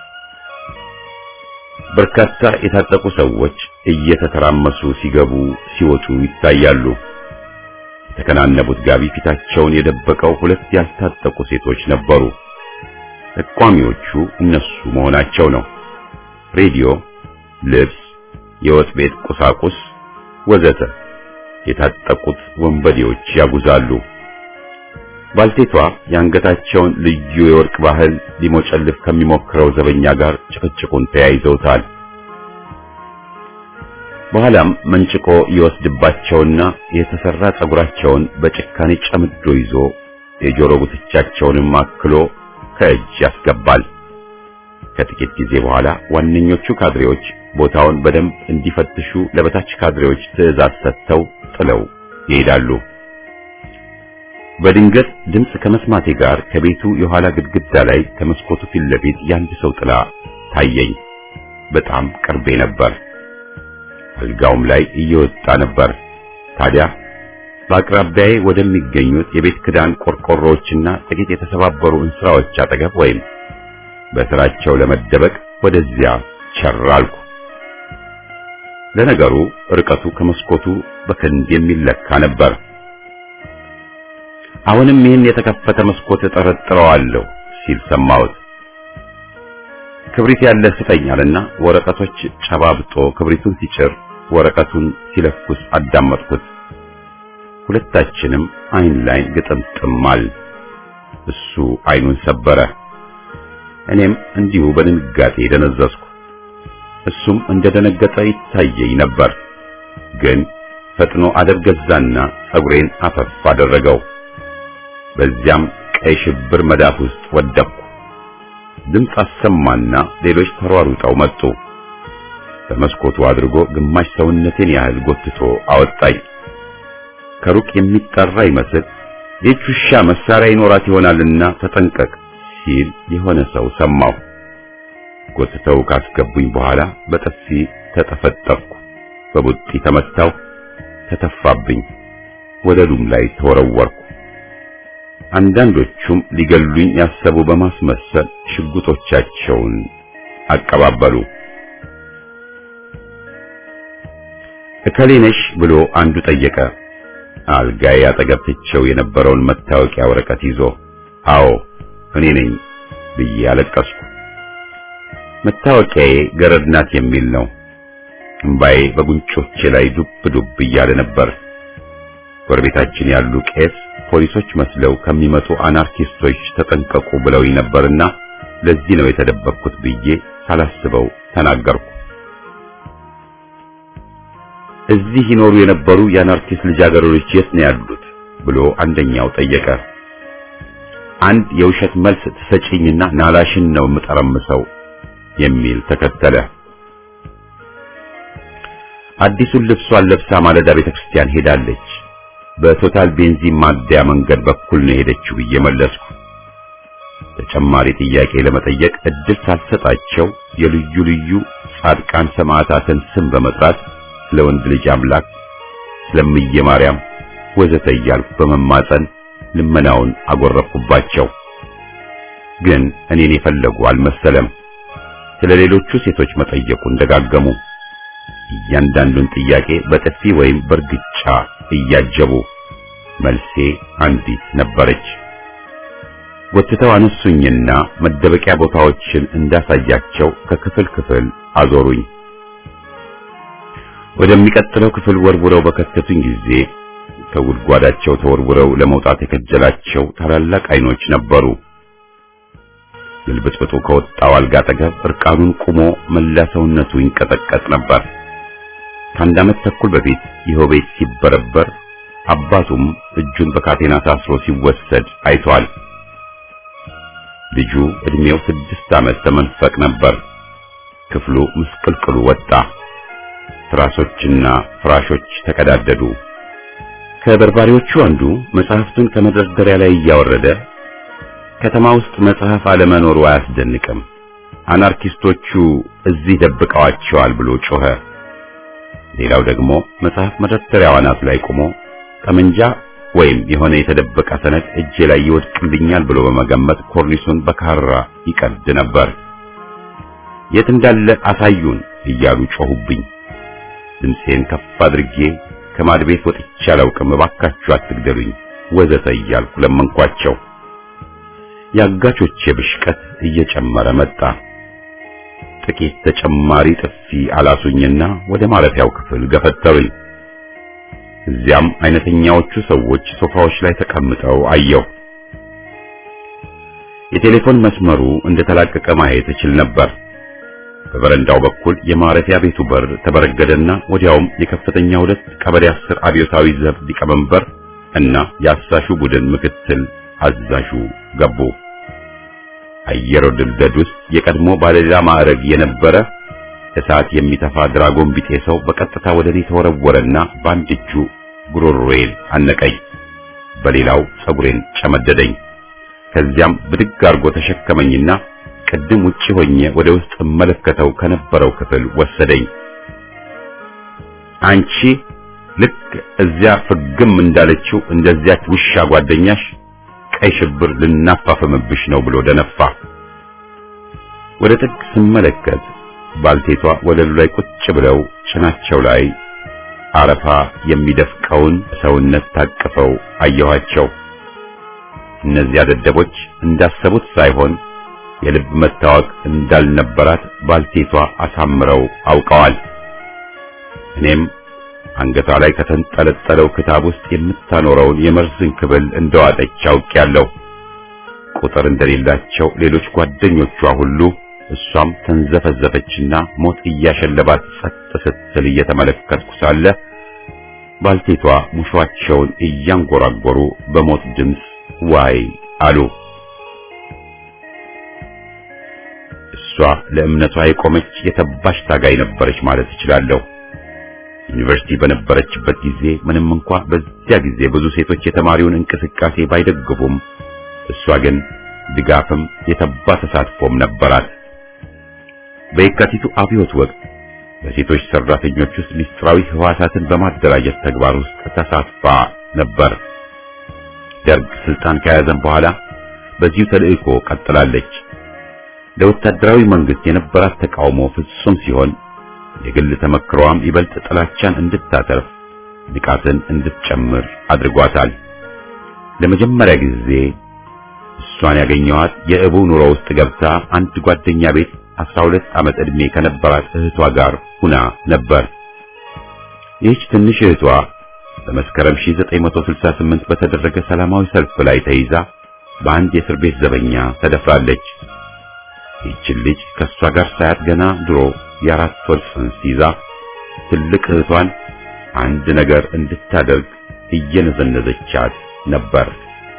በርካታ የታጠቁ ሰዎች እየተተራመሱ ሲገቡ ሲወጡ ይታያሉ። የተከናነቡት ጋቢ ፊታቸውን የደበቀው ሁለት ያልታጠቁ ሴቶች ነበሩ። ጠቋሚዎቹ እነሱ መሆናቸው ነው። ሬዲዮ፣ ልብስ፣ የወጥ ቤት ቁሳቁስ ወዘተ የታጠቁት ወንበዴዎች ያጉዛሉ። ባልቴቷ የአንገታቸውን ልዩ የወርቅ ባህል ሊሞጨልፍ ከሚሞክረው ዘበኛ ጋር ጭቅጭቁን ተያይዘውታል። በኋላም መንጭቆ ይወስድባቸውና የተሰራ ጸጉራቸውን በጭካኔ ጨምዶ ይዞ የጆሮ ጉትቻቸውንም አክሎ ከእጅ ያስገባል። ከጥቂት ጊዜ በኋላ ዋነኞቹ ካድሬዎች ቦታውን በደንብ እንዲፈትሹ ለበታች ካድሬዎች ትዕዛዝ ሰጥተው ጥለው ይሄዳሉ። በድንገት ድምፅ ከመስማቴ ጋር ከቤቱ የኋላ ግድግዳ ላይ ከመስኮቱ ፊት ለፊት የአንድ ሰው ጥላ ታየኝ። በጣም ቅርቤ ነበር። አልጋውም ላይ እየወጣ ነበር። ታዲያ በአቅራቢያዬ ወደሚገኙት የቤት ክዳን ቆርቆሮዎችና ጥቂት የተሰባበሩ እንስራዎች አጠገብ ወይም በስራቸው ለመደበቅ ወደዚያ ቸራልኩ። ለነገሩ ርቀቱ ከመስኮቱ በክንድ የሚለካ ነበር። አሁንም ይህን የተከፈተ መስኮት እጠረጥረዋለሁ ሲል ሰማሁት። ክብሪት ያለ ስጠኛልና ወረቀቶች ጨባብጦ ክብሪቱን ሲጭር ወረቀቱን ሲለኩስ አዳመጥኩት። ሁለታችንም አይን ላይ ግጥምጥማል። እሱ አይኑን ሰበረ፣ እኔም እንዲሁ በድንጋጤ ደነዘዝኩ። እሱም እንደደነገጠ ይታየኝ ነበር። ግን ፈጥኖ አደብ ገዛና ጸጉሬን አፈፍ አደረገው። በዚያም ቀይ ሽብር መዳፍ ውስጥ ወደቅኩ። ድምፅ አሰማና ሌሎች ተሯሩጠው መጡ። በመስኮቱ አድርጎ ግማሽ ሰውነቴን ያህል ጎትቶ አወጣኝ። ከሩቅ የሚጠራ ይመስል ይህች ውሻ መሳሪያ ይኖራት ይሆናልና ተጠንቀቅ ሲል የሆነ ሰው ሰማሁ። ጎትተው ካስገቡኝ በኋላ በጥፊ ተጠፈጠፍኩ። በቡጢ ተመታው፣ ተተፋብኝ፣ ወለሉም ላይ ተወረወርኩ። አንዳንዶቹም ሊገሉኝ ያሰቡ በማስመሰል ሽጉጦቻቸውን አቀባበሉ። እከሌነሽ ብሎ አንዱ ጠየቀ። አልጋዬ አጠገብ ትቼው የነበረውን መታወቂያ ወረቀት ይዞ አዎ እኔ ነኝ ብዬ አለቀስኩ። መታወቂያዬ ገረድ ናት የሚል ነው። እምባዬ በጉንጮቼ ላይ ዱብ ዱብ እያለ ነበር። ጎረቤታችን ያሉ ቄስ ፖሊሶች መስለው ከሚመጡ አናርኪስቶች ተጠንቀቁ ብለውኝ ነበርና ለዚህ ነው የተደበቅኩት ብዬ ሳላስበው ተናገርኩ። እዚህ ይኖሩ የነበሩ የአናርኪስት ልጃገረዶች የት ነው ያሉት ብሎ አንደኛው ጠየቀ። አንድ የውሸት መልስ ተሰጪኝና ናላሽን ነው የምጠረምሰው የሚል ተከተለ። አዲሱን ልብሷን ለብሳ ማለዳ ቤተክርስቲያን ሄዳለች። በቶታል ቤንዚን ማደያ መንገድ በኩል ነው ሄደችው ብዬ መለስኩ። ተጨማሪ ጥያቄ ለመጠየቅ እድል ሳልሰጣቸው የልዩ ልዩ ጻድቃን ሰማዕታትን ስም በመጥራት ስለ ወንድ ልጅ አምላክ፣ ስለምየ ማርያም ወዘተ እያልኩ በመማፀን ልመናውን አጎረፍኩባቸው። ግን እኔን የፈለጉ አልመሰለም። ስለ ሌሎቹ ሴቶች መጠየቁን ደጋገሙ። እያንዳንዱን ጥያቄ በጥፊ ወይም በርግጫ እያጀቡ። መልሴ አንዲት ነበረች። ጎትተው አነሱኝና መደበቂያ ቦታዎችን እንዳሳያቸው ከክፍል ክፍል አዞሩኝ። ወደሚቀጥለው ክፍል ወርውረው በከተቱኝ ጊዜ ከጉድጓዳቸው ተወርውረው ለመውጣት የከጀላቸው ታላላቅ አይኖች ነበሩ። ግልብጥብጡ ከወጣው አልጋ አጠገብ እርቃኑን ቆሞ መላ ሰውነቱ ይንቀጠቀጥ ነበር። ከአንድ ዓመት ተኩል በፊት ይኸው ቤት ሲበረበር አባቱም እጁን በካቴና ታስሮ ሲወሰድ አይቷል። ልጁ እድሜው ስድስት ዓመት ተመንፈቅ ነበር። ክፍሉ ምስቅልቅሉ ወጣ። ፍራሾችና ፍራሾች ተቀዳደዱ። ከበርባሪዎቹ አንዱ መጽሐፍቱን ከመደርደሪያ ላይ እያወረደ ከተማ ውስጥ መጽሐፍ አለመኖሩ አያስደንቅም፣ አናርኪስቶቹ እዚህ ደብቀዋቸዋል ብሎ ጮኸ። ሌላው ደግሞ መጽሐፍ መደርደሪያው አናት ላይ ቆሞ ጠመንጃ ወይም የሆነ የተደበቀ ሰነድ እጄ ላይ ይወድቅልኛል ብሎ በመገመት ኮርኒሱን በካራ ይቀድ ነበር። የት እንዳለ አሳዩን እያሉ ጮሁብኝ። ድምፄን ከፍ አድርጌ ከማድ ቤት ወጥቼ አላውቅም፣ እባካችሁ አትግደሉኝ ወዘተ እያልኩ ለመንኳቸው። የአጋቾቼ ብሽቀት እየጨመረ መጣ። ጥቂት ተጨማሪ ጥፊ አላሱኝና ወደ ማረፊያው ክፍል ገፈተሩኝ። እዚያም አይነተኛዎቹ ሰዎች ሶፋዎች ላይ ተቀምጠው አየሁ። የቴሌፎን መስመሩ እንደተላቀቀ ማየት እችል ነበር። በበረንዳው በኩል የማረፊያ ቤቱ በር ተበረገደና ወዲያውም የከፍተኛ ሁለት ቀበሌ አስር አብዮታዊ ዘብ ሊቀመንበር እና የአሳሹ ቡድን ምክትል አዛዡ ገቡ። አየር ወለድ ውስጥ የቀድሞ ባለሌላ ማዕረግ የነበረ እሳት የሚተፋ ድራጎን ቢጤ ሰው በቀጥታ ወደ እኔ ተወረወረና በአንድ እጁ ጉሮሮዬን አነቀኝ፣ በሌላው ጸጉሬን ጨመደደኝ። ከዚያም ብድግ አድርጎ ተሸከመኝና ቅድም ውጪ ሆኜ ወደ ውስጥ እመለከተው ከነበረው ክፍል ወሰደኝ። አንቺ ልክ እዚያ ፍግም እንዳለችው እንደዚያች ውሻ ጓደኛሽ ቀይ ሽብር ልናፋፍምብሽ ነው ብሎ ደነፋ። ወደ ጥግ ስመለከት ባልቴቷ ወለሉ ላይ ቁጭ ብለው ጭናቸው ላይ አረፋ የሚደፍቀውን ሰውነት ታቅፈው አየኋቸው። እነዚያ ደደቦች እንዳሰቡት ሳይሆን የልብ መታወቅ እንዳልነበራት ባልቴቷ አሳምረው አውቀዋል። እኔም አንገቷ ላይ ከተንጠለጠለው ክታብ ውስጥ የምታኖረውን የመርዝን ክብል እንደዋጠች አውቄያለሁ። ቁጥር እንደሌላቸው ሌሎች ጓደኞቿ ሁሉ እሷም ተንዘፈዘፈችና ሞት እያሸለባት ጸጥ ስትል እየተመለከትኩ ሳለ ባልቴቷ ሙሿቸውን እያንጎራጎሩ በሞት ድምፅ ዋይ አሉ። እሷ ለእምነቷ የቆመች የተባሽ ታጋይ ነበረች ማለት እችላለሁ። ዩኒቨርሲቲ በነበረችበት ጊዜ ምንም እንኳ በዚያ ጊዜ ብዙ ሴቶች የተማሪውን እንቅስቃሴ ባይደግፉም እሷ ግን ድጋፍም የተባ ተሳትፎም ነበራት። በየካቲቱ አብዮት ወቅት በሴቶች ሰራተኞች ውስጥ ሚስጥራዊ ህዋሳትን በማደራጀት ተግባር ውስጥ ተሳትፋ ነበር። ደርግ ስልጣን ከያዘም በኋላ በዚሁ ተልእኮ ቀጥላለች። ለወታደራዊ መንግስት የነበራት ተቃውሞ ፍጹም ሲሆን የግል ተመክሮዋም ይበልጥ ጥላቻን እንድታተርፍ ንቃትን እንድትጨምር አድርጓታል። ለመጀመሪያ ጊዜ እሷን ያገኘኋት የእቡ ኑሮ ውስጥ ገብታ አንድ ጓደኛ ቤት አስራ ሁለት ዓመት ዕድሜ ከነበራት እህቷ ጋር ሁና ነበር። ይህች ትንሽ እህቷ በመስከረም ሺህ ዘጠኝ መቶ ስልሳ ስምንት በተደረገ ሰላማዊ ሰልፍ ላይ ተይዛ በአንድ የእስር ቤት ዘበኛ ተደፍራለች። ይህችን ልጅ ከሷ ጋር ሳያት ገና ድሮ የአራት ወር ጽንስ ይዛ ትልቅ እህቷን አንድ ነገር እንድታደርግ እየነዘነዘቻት ነበር።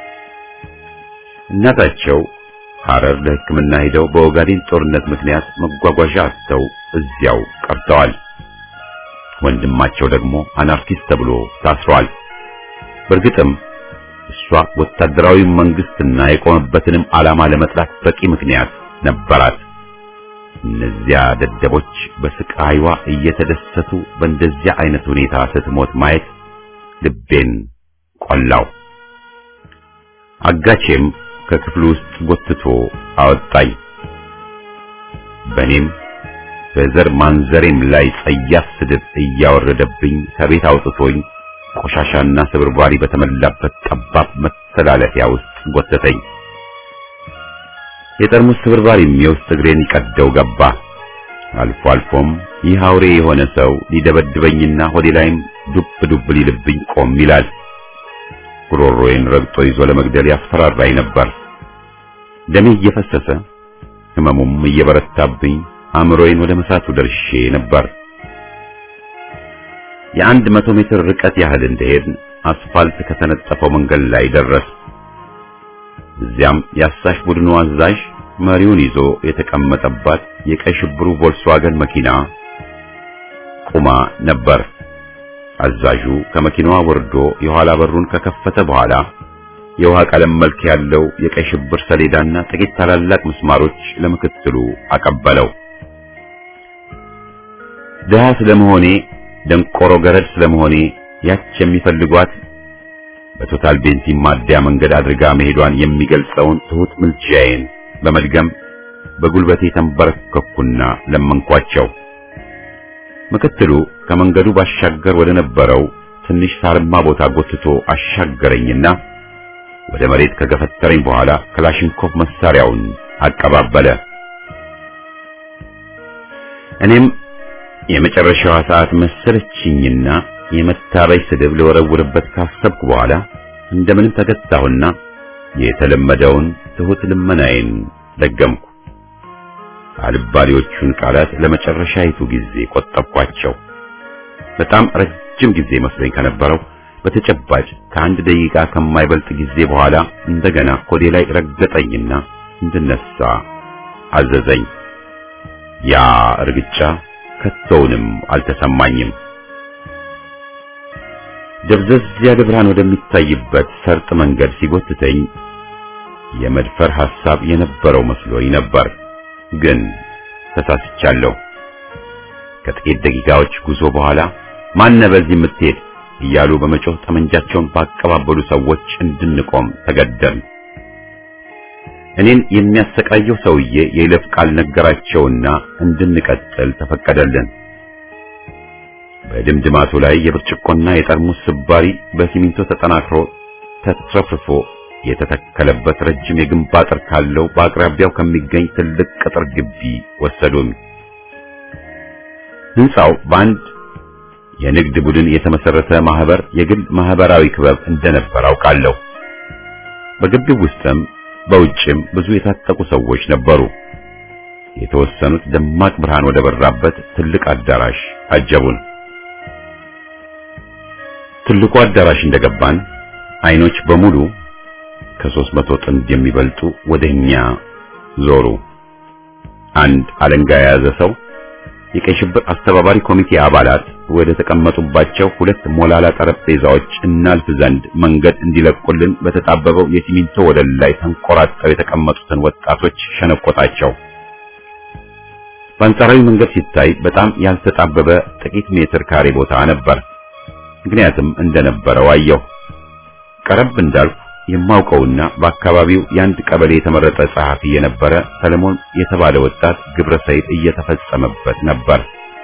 እናታቸው ሐረር ለሕክምና ሄደው በኦጋዴን ጦርነት ምክንያት መጓጓዣ አጥተው እዚያው ቀርተዋል። ወንድማቸው ደግሞ አናርኪስት ተብሎ ታስሯል። በእርግጥም እሷ ወታደራዊ መንግስትና የቆመበትንም ዓላማ ለመጥላት በቂ ምክንያት ነበራት። እነዚያ ደደቦች በስቃይዋ እየተደሰቱ በእንደዚያ አይነት ሁኔታ ስትሞት ማየት ልቤን ቆላው። አጋቼም ከክፍሉ ውስጥ ጎትቶ አወጣኝ። በኔም በዘር ማንዘሬም ላይ ጸያፍ ስድብ እያወረደብኝ ከቤት አውጥቶኝ ቆሻሻና ስብርባሪ በተመላበት ጠባብ መተላለፊያ ውስጥ ጎተተኝ። የጠርሙስ ስብርባሪም የውስጥ እግሬን ይቀደው ገባ። አልፎ አልፎም ይህ አውሬ የሆነ ሰው ሊደበድበኝና ሆዴ ላይም ዱብ ዱብ ሊልብኝ ቆም ይላል። ጉሮሮዬን ረግጦ ይዞ ለመግደል ያስፈራራኝ ነበር። ደሜ እየፈሰሰ ህመሙም እየበረታብኝ አእምሮዬን ወደ መሳቱ ደርሼ ነበር። የአንድ መቶ ሜትር ርቀት ያህል እንደሄድን አስፋልት ከተነጠፈው መንገድ ላይ ደረስ። እዚያም ያሳሽ ቡድኑ አዛዥ መሪውን ይዞ የተቀመጠባት የቀይ ሽብሩ ቮልስዋገን መኪና ቁማ ነበር። አዛዡ ከመኪናዋ ወርዶ የኋላ በሩን ከከፈተ በኋላ የውሃ ቀለም መልክ ያለው የቀይ ሽብር ሰሌዳና ጥቂት ታላላቅ ምስማሮች ለምክትሉ አቀበለው። ደሃ ስለመሆኔ ደንቆሮ ገረድ ስለመሆኔ ያች የሚፈልጓት በቶታል ቤንዚን ማደያ መንገድ አድርጋ መሄዷን የሚገልጸውን ትሁት ምልጃዬን በመድገም በጉልበቴ ተንበረከኩና ለመንኳቸው። ምክትሉ ከመንገዱ ባሻገር ወደ ነበረው ትንሽ ሳርማ ቦታ ጎትቶ አሻገረኝና ወደ መሬት ከገፈተረኝ በኋላ ክላሽንኮቭ መሳሪያውን አቀባበለ። እኔም የመጨረሻዋ ሰዓት መሰለችኝና የመታበይ ስድብ ለወረውርበት ካሰብኩ በኋላ እንደምንም ተገታሁና የተለመደውን ትሁት ልመናዬን ደገምኩ። አልባሌዎቹን ቃላት ለመጨረሻይቱ ጊዜ ቆጠብኳቸው። በጣም ረጅም ጊዜ መስሎኝ ከነበረው በተጨባጭ ከአንድ ደቂቃ ከማይበልጥ ጊዜ በኋላ እንደገና ኮዴ ላይ ረገጠኝና እንድነሳ አዘዘኝ። ያ እርግጫ ከቶውንም አልተሰማኝም። ደብዘዝ ያለ ብርሃን ወደሚታይበት ሰርጥ መንገድ ሲጎትተኝ የመድፈር ሐሳብ የነበረው መስሎኝ ነበር፣ ግን ተሳስቻለሁ። ከጥቂት ደቂቃዎች ጉዞ በኋላ ማን በዚህ የምትሄድ እያሉ በመጮህ ጠመንጃቸውን ባቀባበሉ ሰዎች እንድንቆም ተገደድን። እኔን የሚያሰቃየው ሰውዬ የይለፍ ቃል ነገራቸውና እንድንቀጥል ተፈቀደልን። በድምድማቱ ላይ የብርጭቆና የጠርሙስ ስባሪ በሲሚንቶ ተጠናክሮ ተትረፍርፎ የተተከለበት ረጅም የግንብ አጥር ካለው በአቅራቢያው ከሚገኝ ትልቅ ቅጥር ግቢ ወሰዱን። ሕንጻው በአንድ የንግድ ቡድን የተመሰረተ ማህበር የግል ማህበራዊ ክበብ እንደነበር አውቃለሁ። በግቢው ውስጥም በውጭም ብዙ የታጠቁ ሰዎች ነበሩ። የተወሰኑት ደማቅ ብርሃን ወደ በራበት ትልቅ አዳራሽ አጀቡን። ትልቁ አዳራሽ እንደገባን አይኖች በሙሉ ከሦስት መቶ ጥንድ የሚበልጡ ወደኛ ዞሩ። አንድ አለንጋ የያዘ ሰው የቀይ ሽብር አስተባባሪ ኮሚቴ አባላት ወደ ተቀመጡባቸው ሁለት ሞላላ ጠረጴዛዎች እናልፍ ዘንድ መንገድ እንዲለቁልን በተጣበበው የሲሚንቶ ወለል ላይ ተንቆራጠው የተቀመጡትን ወጣቶች ሸነቆጣቸው። በአንጻራዊ መንገድ ሲታይ በጣም ያልተጣበበ ጥቂት ሜትር ካሬ ቦታ ነበር። ምክንያቱም እንደነበረው አየሁ። ቀረብ እንዳልኩ የማውቀውና በአካባቢው የአንድ ቀበሌ የተመረጠ ጸሐፊ የነበረ ሰለሞን የተባለ ወጣት ግብረ ሰይል እየተፈጸመበት ነበር።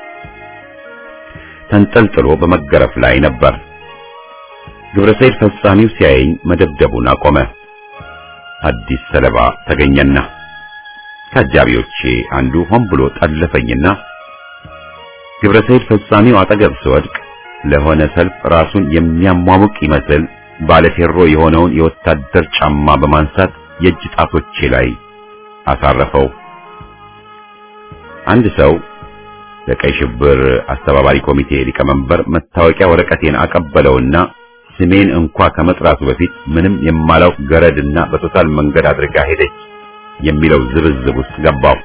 ተንጠልጥሎ በመገረፍ ላይ ነበር። ግብረ ሰይል ፈጻሚው ሲያየኝ መደብደቡን አቆመ። አዲስ ሰለባ ተገኘና ከአጃቢዎቼ አንዱ ሆን ብሎ ጠለፈኝና ግብረ ሰይል ፈጻሚው አጠገብ ሲወድቅ ለሆነ ሰልፍ ራሱን የሚያሟሙቅ ይመስል ባለፌሮ የሆነውን የወታደር ጫማ በማንሳት የእጅ ጣቶቼ ላይ አሳረፈው። አንድ ሰው ለቀይ ሽብር አስተባባሪ ኮሚቴ ሊቀመንበር መታወቂያ ወረቀቴን አቀበለውና ስሜን እንኳ ከመጥራቱ በፊት ምንም የማላውቅ ገረድና በቶታል መንገድ አድርጋ ሄደች የሚለው ዝብዝብ ውስጥ ገባው።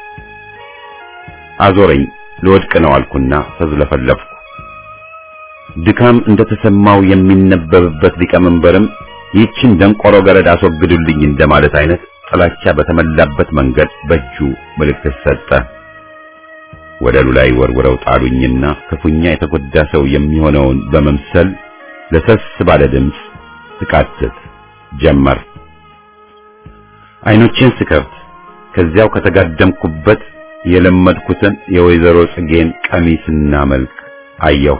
አዞረኝ። ልወድቅ ነው አልኩና ተዝለፈለፍኩ። ድካም እንደተሰማው የሚነበብበት ሊቀመንበርም ይህችን ደንቆሮ ገረድ አስወግዱልኝ እንደማለት አይነት ጥላቻ በተመላበት መንገድ በእጁ ምልክት ሰጠ። ወለሉ ላይ ወርውረው ጣሉኝና ክፉኛ የተጎዳ ሰው የሚሆነውን በመምሰል ለሰስ ባለ ድምፅ ትቃትት ጀመር። አይኖቼን ስከፍት ከዚያው ከተጋደምኩበት የለመድኩትን የወይዘሮ ጽጌን ቀሚስና መልክ አየሁ።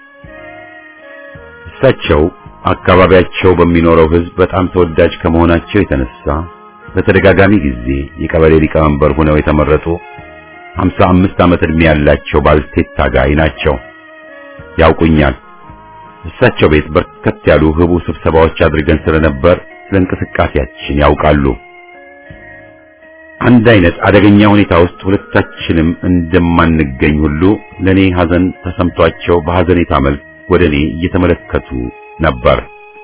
እሳቸው አካባቢያቸው በሚኖረው ሕዝብ በጣም ተወዳጅ ከመሆናቸው የተነሳ በተደጋጋሚ ጊዜ የቀበሌ ሊቀመንበር ሆነው የተመረጡ ሃምሳ አምስት ዓመት ዕድሜ ያላቸው ባልቴት ታጋይ ናቸው። ያውቁኛል። እሳቸው ቤት በርከት ያሉ ህቡ ስብሰባዎች አድርገን ስለነበር ለእንቅስቃሴያችን ያውቃሉ። አንድ አይነት አደገኛ ሁኔታ ውስጥ ሁለታችንም እንደማንገኝ ሁሉ ለኔ ሐዘን ተሰምቷቸው በሐዘኔታ መልክ ወደኔ እየተመለከቱ ነበር።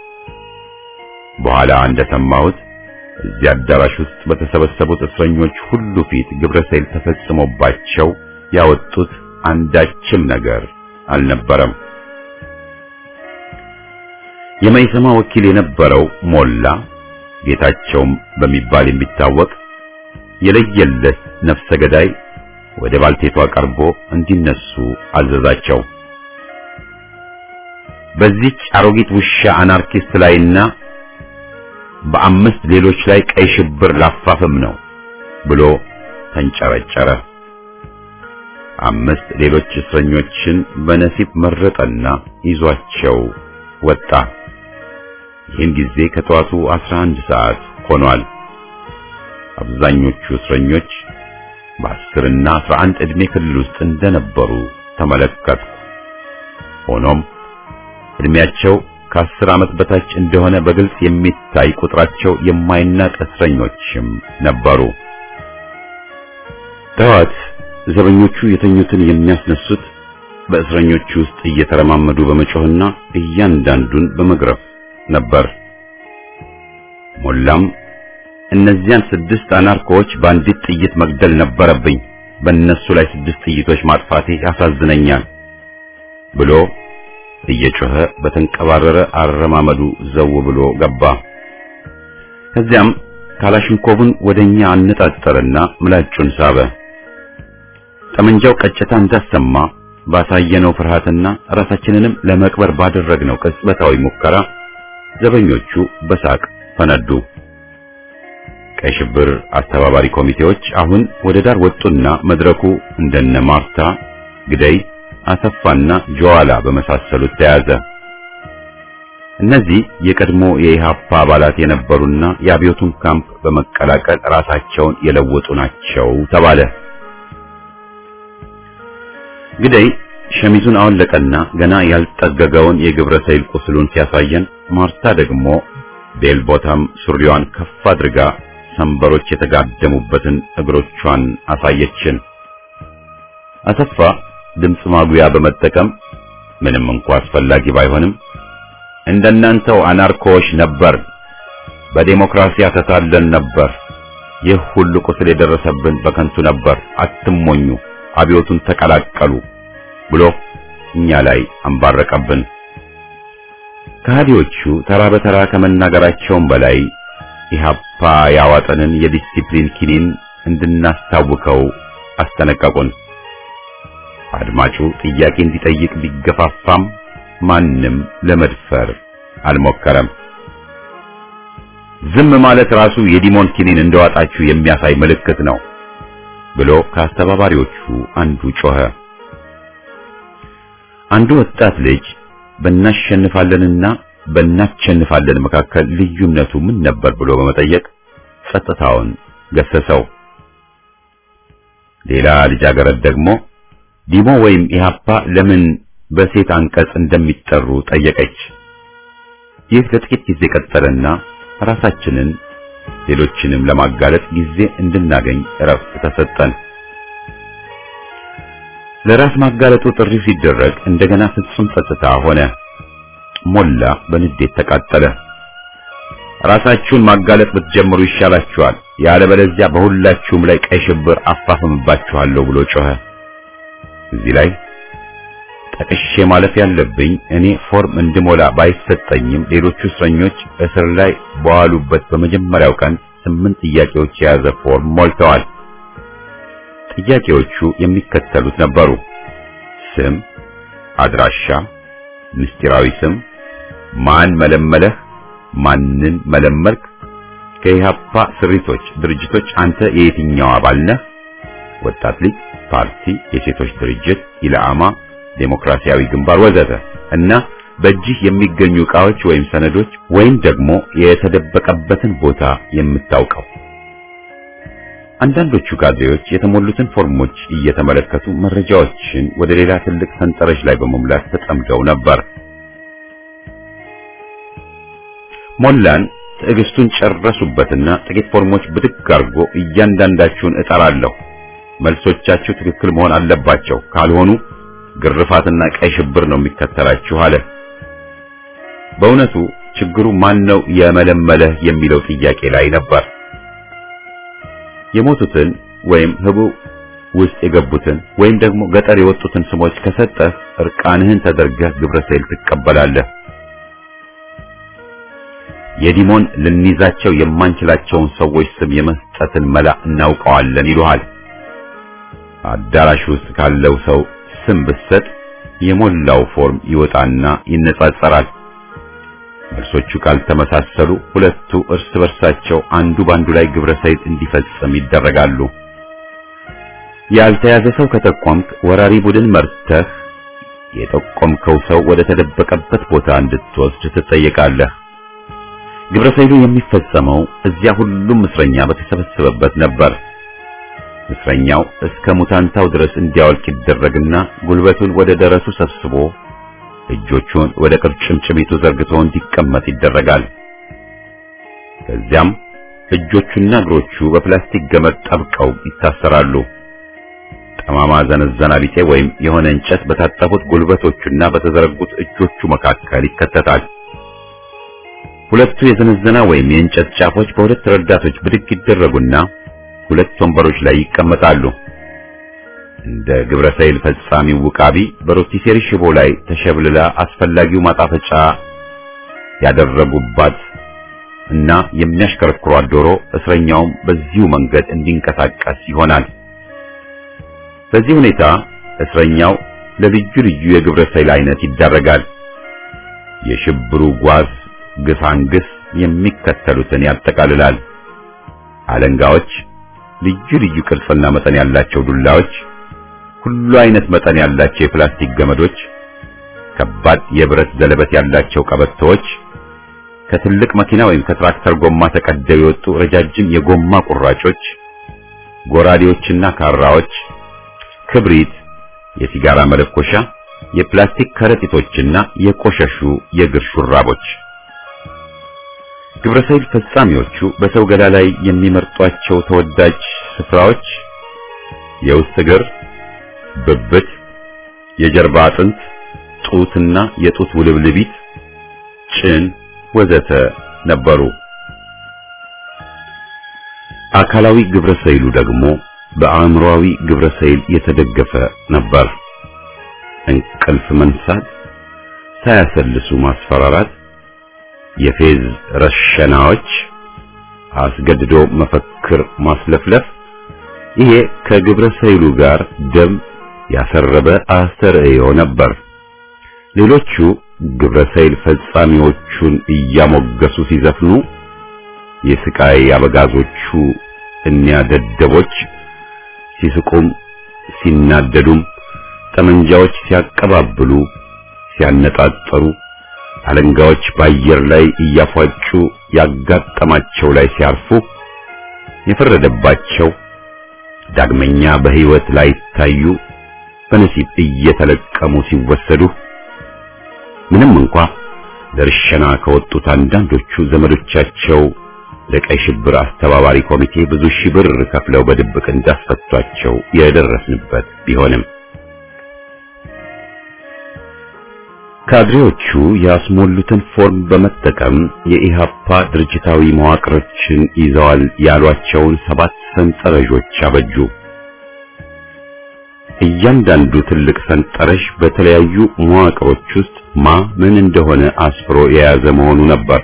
በኋላ እንደሰማሁት እዚያ አዳራሽ ውስጥ በተሰበሰቡት እስረኞች ሁሉ ፊት ግብረ ሰይል ተፈጽሞባቸው ያወጡት አንዳችም ነገር አልነበረም። የመይሰማ ወኪል የነበረው ሞላ ጌታቸውም በሚባል የሚታወቅ የለየለት ነፍሰ ገዳይ ወደ ባልቴቷ ቀርቦ እንዲነሱ አዘዛቸው። በዚህች አሮጊት ውሻ አናርኪስት ላይና በአምስት ሌሎች ላይ ቀይ ሽብር ላፋፍም ነው ብሎ ተንጨረጨረ። አምስት ሌሎች እስረኞችን በነሲብ መረጠና ይዟቸው ወጣ። ይህን ጊዜ ከጠዋቱ አስራ አንድ ሰዓት ሆኗል። አብዛኞቹ እስረኞች በአስር እና አስራ አንድ ዕድሜ ክልል ውስጥ እንደነበሩ ተመለከትኩ። ሆኖም ዕድሜያቸው ከአስር ዓመት በታች እንደሆነ በግልጽ የሚታይ ቁጥራቸው የማይናቅ እስረኞችም ነበሩ። ጠዋት ዘበኞቹ የተኙትን የሚያስነሱት በእስረኞቹ ውስጥ እየተረማመዱ በመጮህና እያንዳንዱን በመግረፍ ነበር። ሞላም እነዚያን ስድስት አናርኮዎች በአንዲት ጥይት መግደል ነበረብኝ፣ በእነሱ ላይ ስድስት ጥይቶች ማጥፋቴ ያሳዝነኛል ብሎ እየጮኸ በተንቀባረረ አረማመዱ ዘው ብሎ ገባ። ከዚያም ካላሽንኮቭን ወደኛ አነጣጠረና ምላጩን ሳበ። ጠመንጃው ቀጭታ እንዳሰማ ባሳየነው ፍርሃትና ራሳችንንም ለመቅበር ባደረግነው ቅጽበታዊ ሙከራ ዘበኞቹ በሳቅ ፈነዱ። ቀይ ሽብር አስተባባሪ ኮሚቴዎች አሁን ወደ ዳር ወጡና መድረኩ እንደነ ማርታ፣ ግደይ፣ አሰፋና ጆዋላ በመሳሰሉት ተያዘ። እነዚህ የቀድሞ የኢሃፓ አባላት የነበሩና የአብዮቱን ካምፕ በመቀላቀል ራሳቸውን የለወጡ ናቸው ተባለ። ግደይ ሸሚዙን አወለቀና ገና ያልጠገገውን የግብረ ሰይል ቁስሉን ሲያሳየን፣ ማርታ ደግሞ ቤል ቦታም ሱሪዋን ከፍ አድርጋ ሰንበሮች የተጋደሙበትን እግሮቿን አሳየችን። አሰፋ ድምጽ ማጉያ በመጠቀም ምንም እንኳን አስፈላጊ ባይሆንም እንደናንተው አናርኮዎች ነበር፣ በዲሞክራሲያ ተታለን ነበር፣ ይህ ሁሉ ቁስል የደረሰብን በከንቱ ነበር፣ አትሞኙ፣ አብዮቱን ተቀላቀሉ ብሎ እኛ ላይ አንባረቀብን። ከሃዲዎቹ ተራ በተራ ከመናገራቸውም በላይ ኢሃፓ ያዋጠንን የዲሲፕሊን ኪኒን እንድናስታውከው አስጠነቀቁን። አድማጩ ጥያቄ እንዲጠይቅ ቢገፋፋም ማንም ለመድፈር አልሞከረም። ዝም ማለት ራሱ የዲሞን ኪኒን እንደዋጣችሁ የሚያሳይ ምልክት ነው ብሎ ከአስተባባሪዎቹ አንዱ ጮኸ። አንዱ ወጣት ልጅ በእናሸንፋለንና በእናሸንፋለን መካከል ልዩነቱ ምን ነበር ብሎ በመጠየቅ ጸጥታውን ገሰሰው። ሌላ ልጃገረድ ደግሞ ዲሞ ወይም ኢሃፓ ለምን በሴት አንቀጽ እንደሚጠሩ ጠየቀች። ይህ ለጥቂት ጊዜ ቀጠለና ራሳችንን ሌሎችንም ለማጋለጥ ጊዜ እንድናገኝ እረፍት ተሰጠን። ለራስ ማጋለጡ ጥሪ ሲደረግ እንደገና ፍጹም ጸጥታ ሆነ። ሞላ በንዴት ተቃጠለ። ራሳችሁን ማጋለጥ ብትጀምሩ ይሻላችኋል፣ ያለበለዚያ በሁላችሁም ላይ ቀይ ሽብር አፋፍምባችኋለሁ ብሎ ጮኸ። እዚህ ላይ ጠቅሼ ማለፍ ያለብኝ እኔ ፎርም እንድሞላ ባይሰጠኝም ሌሎቹ እስረኞች እስር ላይ በዋሉበት በመጀመሪያው ቀን ስምንት ጥያቄዎች የያዘ ፎርም ሞልተዋል። ጥያቄዎቹ የሚከተሉት ነበሩ: ስም፣ አድራሻ፣ ምስጢራዊ ስም፣ ማን መለመለህ፣ ማንን መለመልክ፣ ከኢሃፓ ስሪቶች ድርጅቶች አንተ የየትኛው አባል ነህ፣ ወጣት ሊግ፣ ፓርቲ፣ የሴቶች ድርጅት፣ ኢላማ፣ ዴሞክራሲያዊ ግንባር ወዘተ እና በእጅህ የሚገኙ ዕቃዎች ወይም ሰነዶች ወይም ደግሞ የተደበቀበትን ቦታ የምታውቀው። አንዳንዶቹ ካድሬዎች የተሞሉትን ፎርሞች እየተመለከቱ መረጃዎችን ወደ ሌላ ትልቅ ሰንጠረዥ ላይ በመሙላት ተጠምደው ነበር። ሞላን ትዕግስቱን ጨረሱበትና ጥቂት ፎርሞች ብድግ አድርጎ እያንዳንዳችሁን እጠራለሁ፣ መልሶቻችሁ ትክክል መሆን አለባቸው፣ ካልሆኑ ግርፋትና ቀይ ሽብር ነው የሚከተላችሁ አለ። በእውነቱ ችግሩ ማን ነው የመለመለህ የሚለው ጥያቄ ላይ ነበር። የሞቱትን ወይም ህቡ ውስጥ የገቡትን ወይም ደግሞ ገጠር የወጡትን ስሞች ከሰጠህ እርቃንህን ተደርገህ ግብረ ሰይል ትቀበላለህ። የዲሞን ልንይዛቸው የማንችላቸውን ሰዎች ስም የመስጠትን መላ እናውቀዋለን ይሉሃል። አዳራሽ ውስጥ ካለው ሰው ስም ብትሰጥ የሞላው ፎርም ይወጣና ይነጻጸራል። መልሶቹ ካልተመሳሰሉ ሁለቱ እርስ በርሳቸው አንዱ ባንዱ ላይ ግብረ ሰይል እንዲፈጽም ይደረጋሉ። ያልተያዘ ሰው ከጠቆምክ ወራሪ ቡድን መርተህ የጠቆምከው ሰው ወደ ተደበቀበት ቦታ እንድትወስድ ትጠየቃለህ። ግብረ ሰይሉ የሚፈጸመው እዚያ ሁሉም እስረኛ በተሰበሰበበት ነበር። እስረኛው እስከ ሙታንታው ድረስ እንዲያወልቅ ይደረግና ጉልበቱን ወደ ደረቱ ሰብስቦ እጆቹን ወደ ቅርጭምጭሚቱ ዘርግቶ እንዲቀመጥ ይደረጋል። ከዚያም እጆቹና እግሮቹ በፕላስቲክ ገመድ ጠብቀው ይታሰራሉ። ጠማማ ዘነዘና ቢጤ ወይም የሆነ እንጨት በታጠፉት ጉልበቶቹና በተዘረጉት እጆቹ መካከል ይከተታል። ሁለቱ የዘነዘና ወይም የእንጨት ጫፎች በሁለት ረዳቶች ብድግ ይደረጉና ሁለት ወንበሮች ላይ ይቀመጣሉ። እንደ ግብረ ሰይል ፈጻሚው ውቃቢ በሮቲሴሪ ሽቦ ላይ ተሸብልላ አስፈላጊው ማጣፈጫ ያደረጉባት እና የሚያሽከረክሯት ዶሮ እስረኛውም በዚሁ መንገድ እንዲንቀሳቀስ ይሆናል። በዚህ ሁኔታ እስረኛው ለልዩ ልዩ የግብረ ሰይል አይነት ይዳረጋል። የሽብሩ ጓዝ ግሳንግስ የሚከተሉትን ያጠቃልላል። አለንጋዎች፣ ልዩ ልዩ ቅርጽና መጠን ያላቸው ዱላዎች፣ ሁሉ አይነት መጠን ያላቸው የፕላስቲክ ገመዶች፣ ከባድ የብረት ዘለበት ያላቸው ቀበቶዎች፣ ከትልቅ መኪና ወይም ከትራክተር ጎማ ተቀደው የወጡ ረጃጅም የጎማ ቁራጮች፣ ጎራዴዎችና ካራዎች፣ ክብሪት፣ የሲጋራ መለኮሻ፣ የፕላስቲክ ከረጢቶችና የቆሸሹ የእግር ሹራቦች። ግብረ ሰይል ፈጻሚዎቹ በሰው ገላ ላይ የሚመርጧቸው ተወዳጅ ስፍራዎች የውስጥ እግር፣ ብብት፣ የጀርባ አጥንት፣ ጡትና የጡት ውልብልቢት፣ ጭን ወዘተ ነበሩ። አካላዊ ግብረ ሰይሉ ደግሞ በአእምሮአዊ ግብረ ሰይል የተደገፈ ነበር። እንቅልፍ መንሳት፣ ሳያሰልሱ ማስፈራራት፣ የፌዝ ረሸናዎች፣ አስገድዶ መፈክር ማስለፍለፍ፣ ይሄ ከግብረ ሰይሉ ጋር ደም ያሰረበ አስተርእዮ ነበር። ሌሎቹ ግብረ ሰይል ፈጻሚዎቹን እያሞገሱ ሲዘፍኑ፣ የስቃይ አበጋዞቹ እኒያ ደደቦች ሲስቁም ሲናደዱም ጠመንጃዎች ሲያቀባብሉ ሲያነጣጠሩ አለንጋዎች በአየር ላይ እያፏጩ ያጋጠማቸው ላይ ሲያርፉ የፈረደባቸው ዳግመኛ በሕይወት ላይ ታዩ በነሲብ እየተለቀሙ ሲወሰዱ ምንም እንኳ ለርሸና ከወጡት አንዳንዶቹ ዘመዶቻቸው ለቀይ ሽብር አስተባባሪ ኮሚቴ ብዙ ሺህ ብር ከፍለው በድብቅ እንዳስፈቷቸው የደረስንበት ቢሆንም ካድሬዎቹ ያስሞሉትን ፎርም በመጠቀም የኢሃፓ ድርጅታዊ መዋቅሮችን ይዘዋል ያሏቸውን ሰባት ሰንጠረዦች አበጁ። እያንዳንዱ ትልቅ ሰንጠረዥ በተለያዩ መዋቅሮች ውስጥ ማ ምን እንደሆነ አስፍሮ የያዘ መሆኑ ነበር።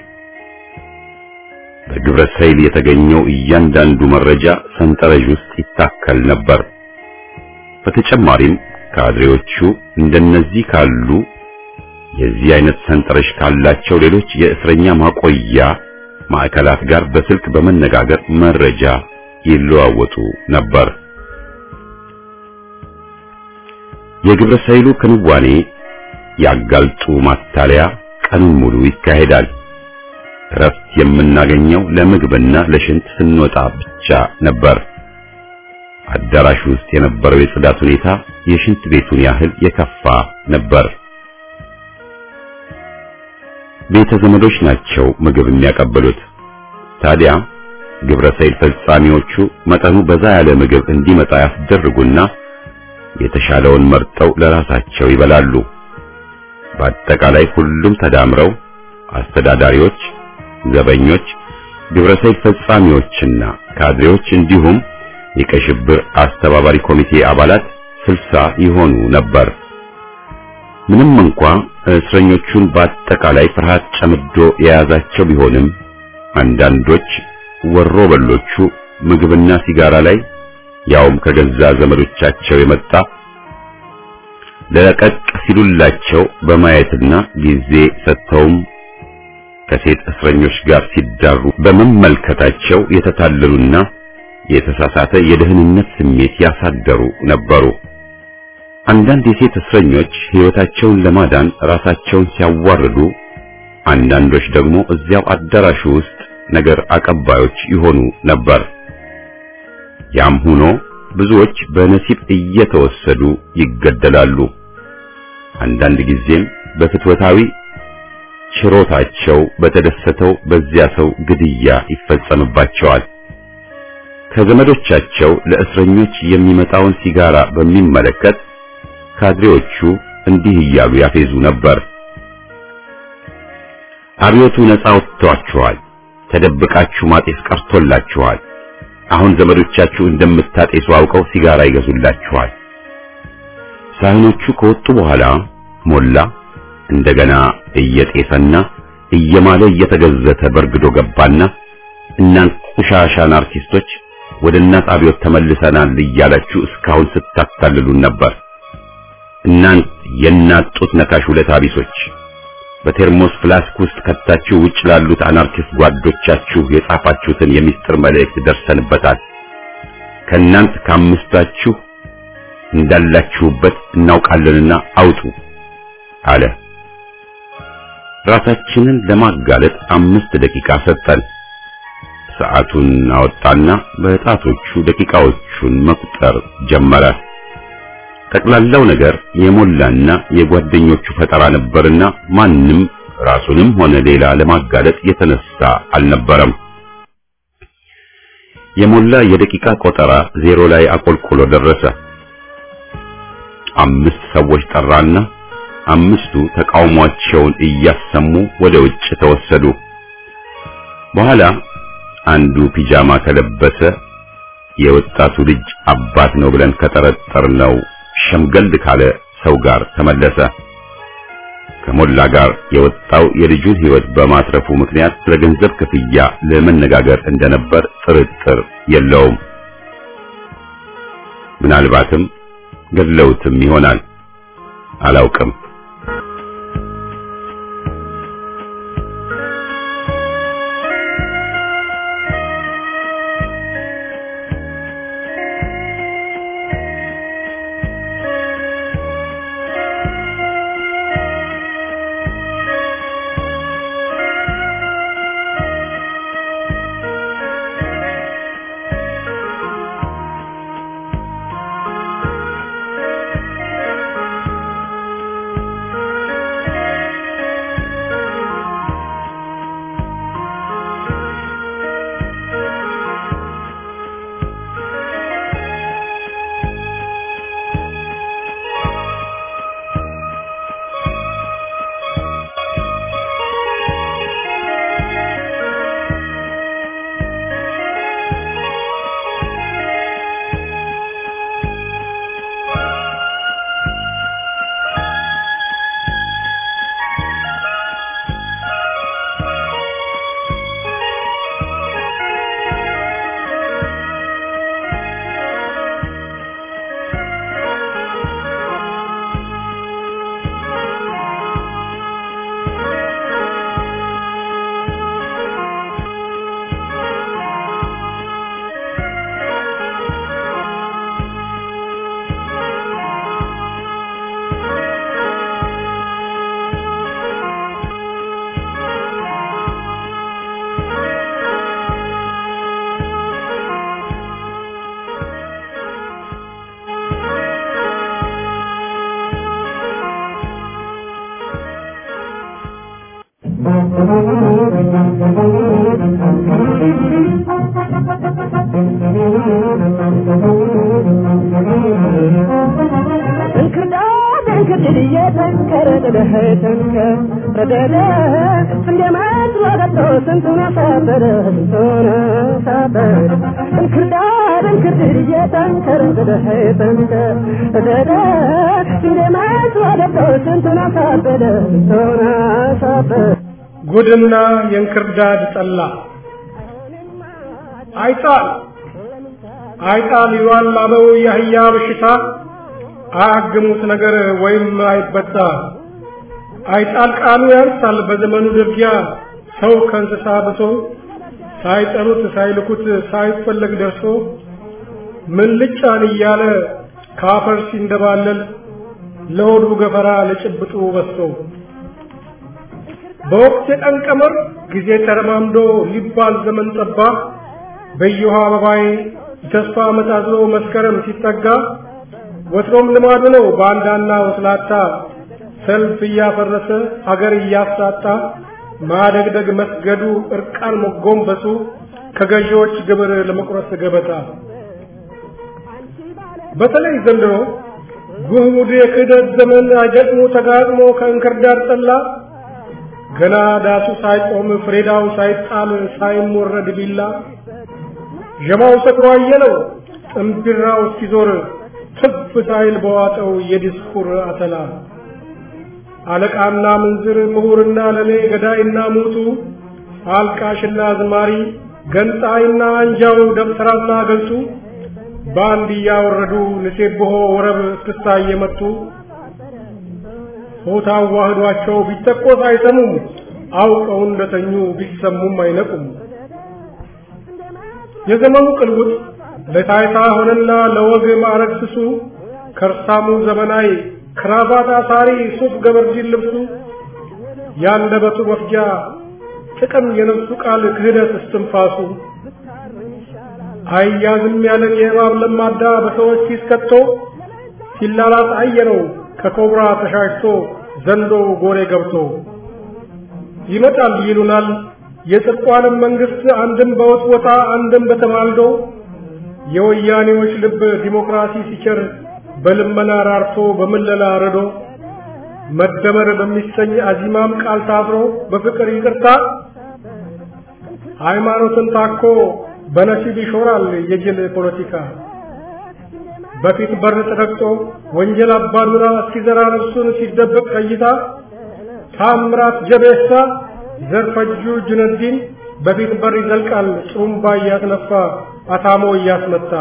በግብረ ሰይል የተገኘው እያንዳንዱ መረጃ ሰንጠረዥ ውስጥ ይታከል ነበር። በተጨማሪም ካድሬዎቹ እንደነዚህ ካሉ የዚህ አይነት ሰንጠረዥ ካላቸው ሌሎች የእስረኛ ማቆያ ማዕከላት ጋር በስልክ በመነጋገር መረጃ ይለዋወጡ ነበር። የግብረ ሰይሉ ክንዋኔ ያጋልጡ ማታለያ ቀኑን ሙሉ ይካሄዳል። እረፍት የምናገኘው ለምግብና ለሽንት ስንወጣ ብቻ ነበር። አዳራሹ ውስጥ የነበረው የጽዳት ሁኔታ የሽንት ቤቱን ያህል የከፋ ነበር። ቤተ ዘመዶች ናቸው ምግብ የሚያቀብሉት። ታዲያ ግብረ ሰይል ፈጻሚዎቹ መጠኑ በዛ ያለ ምግብ እንዲመጣ ያስደርጉና የተሻለውን መርጠው ለራሳቸው ይበላሉ። በአጠቃላይ ሁሉም ተዳምረው አስተዳዳሪዎች፣ ዘበኞች፣ ግብረ ሰይል ፈጻሚዎችና ካድሬዎች እንዲሁም የቀይ ሽብር አስተባባሪ ኮሚቴ አባላት ስልሳ ይሆኑ ነበር። ምንም እንኳ እስረኞቹን በአጠቃላይ ፍርሃት ጨምዶ የያዛቸው ቢሆንም አንዳንዶች ወሮ በሎቹ ምግብና ሲጋራ ላይ ያውም ከገዛ ዘመዶቻቸው የመጣ ለቀቅ ሲሉላቸው በማየትና ጊዜ ሰጥተውም ከሴት እስረኞች ጋር ሲዳሩ በመመልከታቸው የተታለሉና የተሳሳተ የደህንነት ስሜት ያሳደሩ ነበሩ። አንዳንድ የሴት እስረኞች ሕይወታቸውን ለማዳን ራሳቸውን ሲያዋርዱ፣ አንዳንዶች ደግሞ እዚያው አዳራሹ ውስጥ ነገር አቀባዮች ይሆኑ ነበር። ያም ሆኖ ብዙዎች በነሲብ እየተወሰዱ ይገደላሉ። አንዳንድ ጊዜም በፍትወታዊ ችሮታቸው በተደሰተው በዚያ ሰው ግድያ ይፈጸምባቸዋል። ከዘመዶቻቸው ለእስረኞች የሚመጣውን ሲጋራ በሚመለከት ካድሬዎቹ እንዲህ እያሉ ያፌዙ ነበር። አብዮቱ ነፃ ወጥቷችኋል፣ ተደብቃችሁ ማጤስ ቀርቶላችኋል። አሁን ዘመዶቻችሁ እንደምታጤሱ አውቀው ሲጋራ ይገዙላችኋል። ሳህኖቹ ከወጡ በኋላ ሞላ እንደገና እየጤሰና እየማለ እየተገዘተ በርግዶ ገባና እናንተ ቁሻሻን አርቲስቶች ወደ እናት አብዮት ተመልሰናል እያላችሁ እስካሁን ስታታልሉን ነበር። እናንተ የእናት ጡት ነካሽ ሁለት አቢሶች በቴርሞስ ፍላስክ ውስጥ ከታችሁ ውጭ ላሉት አናርኪስት ጓዶቻችሁ የጻፋችሁትን የሚስጥር መልእክት ደርሰንበታል። ከእናንተ ከአምስታችሁ እንዳላችሁበት እናውቃለንና አውጡ አለ። ራሳችንን ለማጋለጥ አምስት ደቂቃ ሰጠን። ሰዓቱን አወጣና በጣቶቹ ደቂቃዎቹን መቁጠር ጀመረ። ጠቅላላው ነገር የሞላና የጓደኞቹ ፈጠራ ነበርና ማንም ራሱንም ሆነ ሌላ ለማጋለጥ የተነሳ አልነበረም። የሞላ የደቂቃ ቆጠራ ዜሮ ላይ አቆልቁሎ ደረሰ። አምስት ሰዎች ጠራና አምስቱ ተቃውሟቸውን እያሰሙ ወደ ውጭ ተወሰዱ። በኋላ አንዱ ፒጃማ ከለበሰ የወጣቱ ልጅ አባት ነው ብለን ከጠረጠርነው ሸምገል ካለ ሰው ጋር ተመለሰ። ከሞላ ጋር የወጣው የልጁን ሕይወት በማትረፉ ምክንያት ስለገንዘብ ክፍያ ለመነጋገር እንደነበር ጥርጥር የለውም። ምናልባትም ገድለውትም ይሆናል፣ አላውቅም። ጉድና የእንክርዳድ ጠላ አይጣል አይጣል ይዋል አበው ያህያ በሽታ አያግሙት ነገር ወይም አይበጣ አይጣል ቃሉ ያንሳል በዘመኑ ድርጊያ ሰው ከእንስሳ ብሶ ሳይጠሩት ሳይልኩት ሳይፈለግ ደርሶ ምን ልጫን እያለ ካፈር ሲንደባለል ለሆዱ ገፈራ ለጭብጡ በስቶ በወቅት የጠንቀመር ጊዜ ተረማምዶ ሊባል ዘመን ጠባ በየውሃ አበባዬ ተስፋ መታዝሎ መስከረም ሲጠጋ ወትሮም ልማዱ ነው ባንዳና ወስላታ ሰልፍ እያፈረሰ ሀገር እያሳጣ ማደግደግ መስገዱ እርቃን መጎንበሱ ከገዢዎች ግብር ለመቁረጥ ገበታ በተለይ ዘንድሮ ጉህሙድ የክደት ዘመን አጀጥሞ ተጋጥሞ ከእንክርዳድ ጠላ ገና ዳሱ ሳይቆም ፍሬዳው ሳይጣል ሳይሞረድ ቢላ ጀማው ሰክሮ አየለው ጥምብራው እስኪዞር ትፍ ሳይል በዋጠው የዲስኩር አተላ አለቃና ምንዝር ምሁርና ለኔ ገዳይና ሙቱ አልቃሽና ዝማሪ ገንጣይና አንጃው ደብተራና ገልጡ ባንድ ያወረዱ ለሴብሆ ወረብ እስክስታ እየመቱ ሆታው ዋህዷቸው ቢተቆስ አይሰሙም አውቀው እንደተኙ ቢሰሙም አይነቁም የዘመኑ ቅልውጥ ለታይታ ሆነና ለወግ ማዕረግ ስሱ ከርሳሙ ዘመናዊ ክራባት አሳሪ ሱፍ ገበርጂን ልብሱ ያንደበቱ ወፍጃ ጥቅም የነፍሱ ቃል ክህደት እስትንፋሱ አያዝም ያለን የእባብ ለማዳ በሰዎች ሲስከቶ ሲላላስ አየነው ከኮብራ ተሻሽቶ ዘንዶ ጎሬ ገብቶ ይመጣል ይሉናል የጽድቋንም መንግስት አንድም በወጥወታ አንድም በተማልዶ የወያኔዎች ልብ ዲሞክራሲ ሲቸር በልመና ራርቶ በመለላ ረዶ መደመር በሚሰኝ አዚማም ቃል ታብሮ በፍቅር ይቅርታ ሃይማኖትን ታኮ በነሲብ ይሾራል የጅል ፖለቲካ በፊት በር ተረግጦ ወንጀል አባዱራ ሲዘራ ነፍሱን ሲደበቅ ከይታ ታምራት ጀቤሳ ዘርፈጁ ጁነዲን በፊት በር ይዘልቃል ጹምባ ያስነፋ አታሞ ያስመታ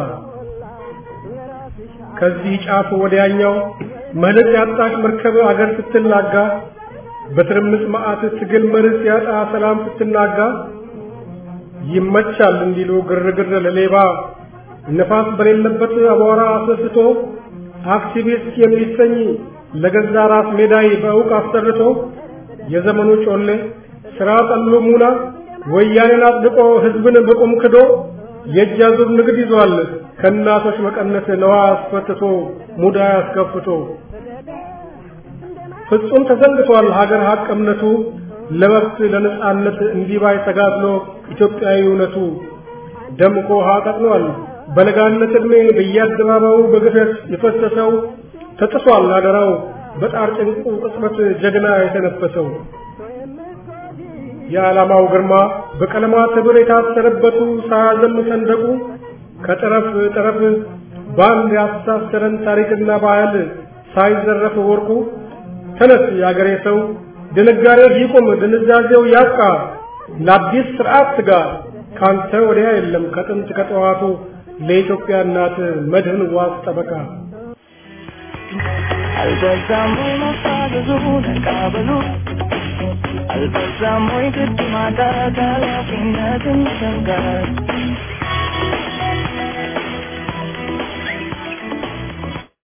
ከዚህ ጫፍ ወዲያኛው መልክ ያጣች መርከብ አገር ስትናጋ በትርምስ ማአት ትግል መርስ ያጣ ሰላም ስትናጋ ይመቻል እንዲሉ ግርግር ለሌባ ነፋስ በሌለበት አቧራ አስነስቶ አክቲቪስት የሚሰኝ ለገዛ ራስ ሜዳይ በእውቅ አሰርቶ የዘመኑ ጮሌ ስራ ጠሉ ሙላ ወያኔን አጥቆ ህዝብን በቁም ክዶ የጃዙር ንግድ ይዟል ከናቶች መቀነት ነዋ አስፈትቶ ሙዳ ያስከፍቶ ፍጹም ተዘንግቷል ሀገር ሀቅ እምነቱ ለመብት ለነጻነት እንዲባይ ተጋድሎ ኢትዮጵያዊነቱ ደምቆ ሀቀጥኗል በለጋነት እድሜ በየአደባባዩ በግፈት የፈሰሰው ተጥሷል አደራው በጣር ጭንቁ ቅጽበት ጀግና የተነፈሰው የዓላማው ግርማ በቀለማት ህብር የታሰረበቱ ሳያዘም ሰንደቁ ከጠረፍ ጠረፍ ባንድ ያስተሳሰረን ታሪክና ባህል ሳይዘረፍ ወርቁ ተነስ ያገሬ ሰው ድንጋሬ ይቁም ድንዛዜው ያብቃ ለአዲስ ስርዓት ትጋ ካንተ ወዲያ የለም ከጥንት ከጠዋቱ ለኢትዮጵያ እናት መድህን ዋስ ጠበቃ አልበዛም ወይ መፋዘዙ ተቃበሉ አልበዛም ወይ ግድ ማጣት ኃላፊነትን ሸንጋል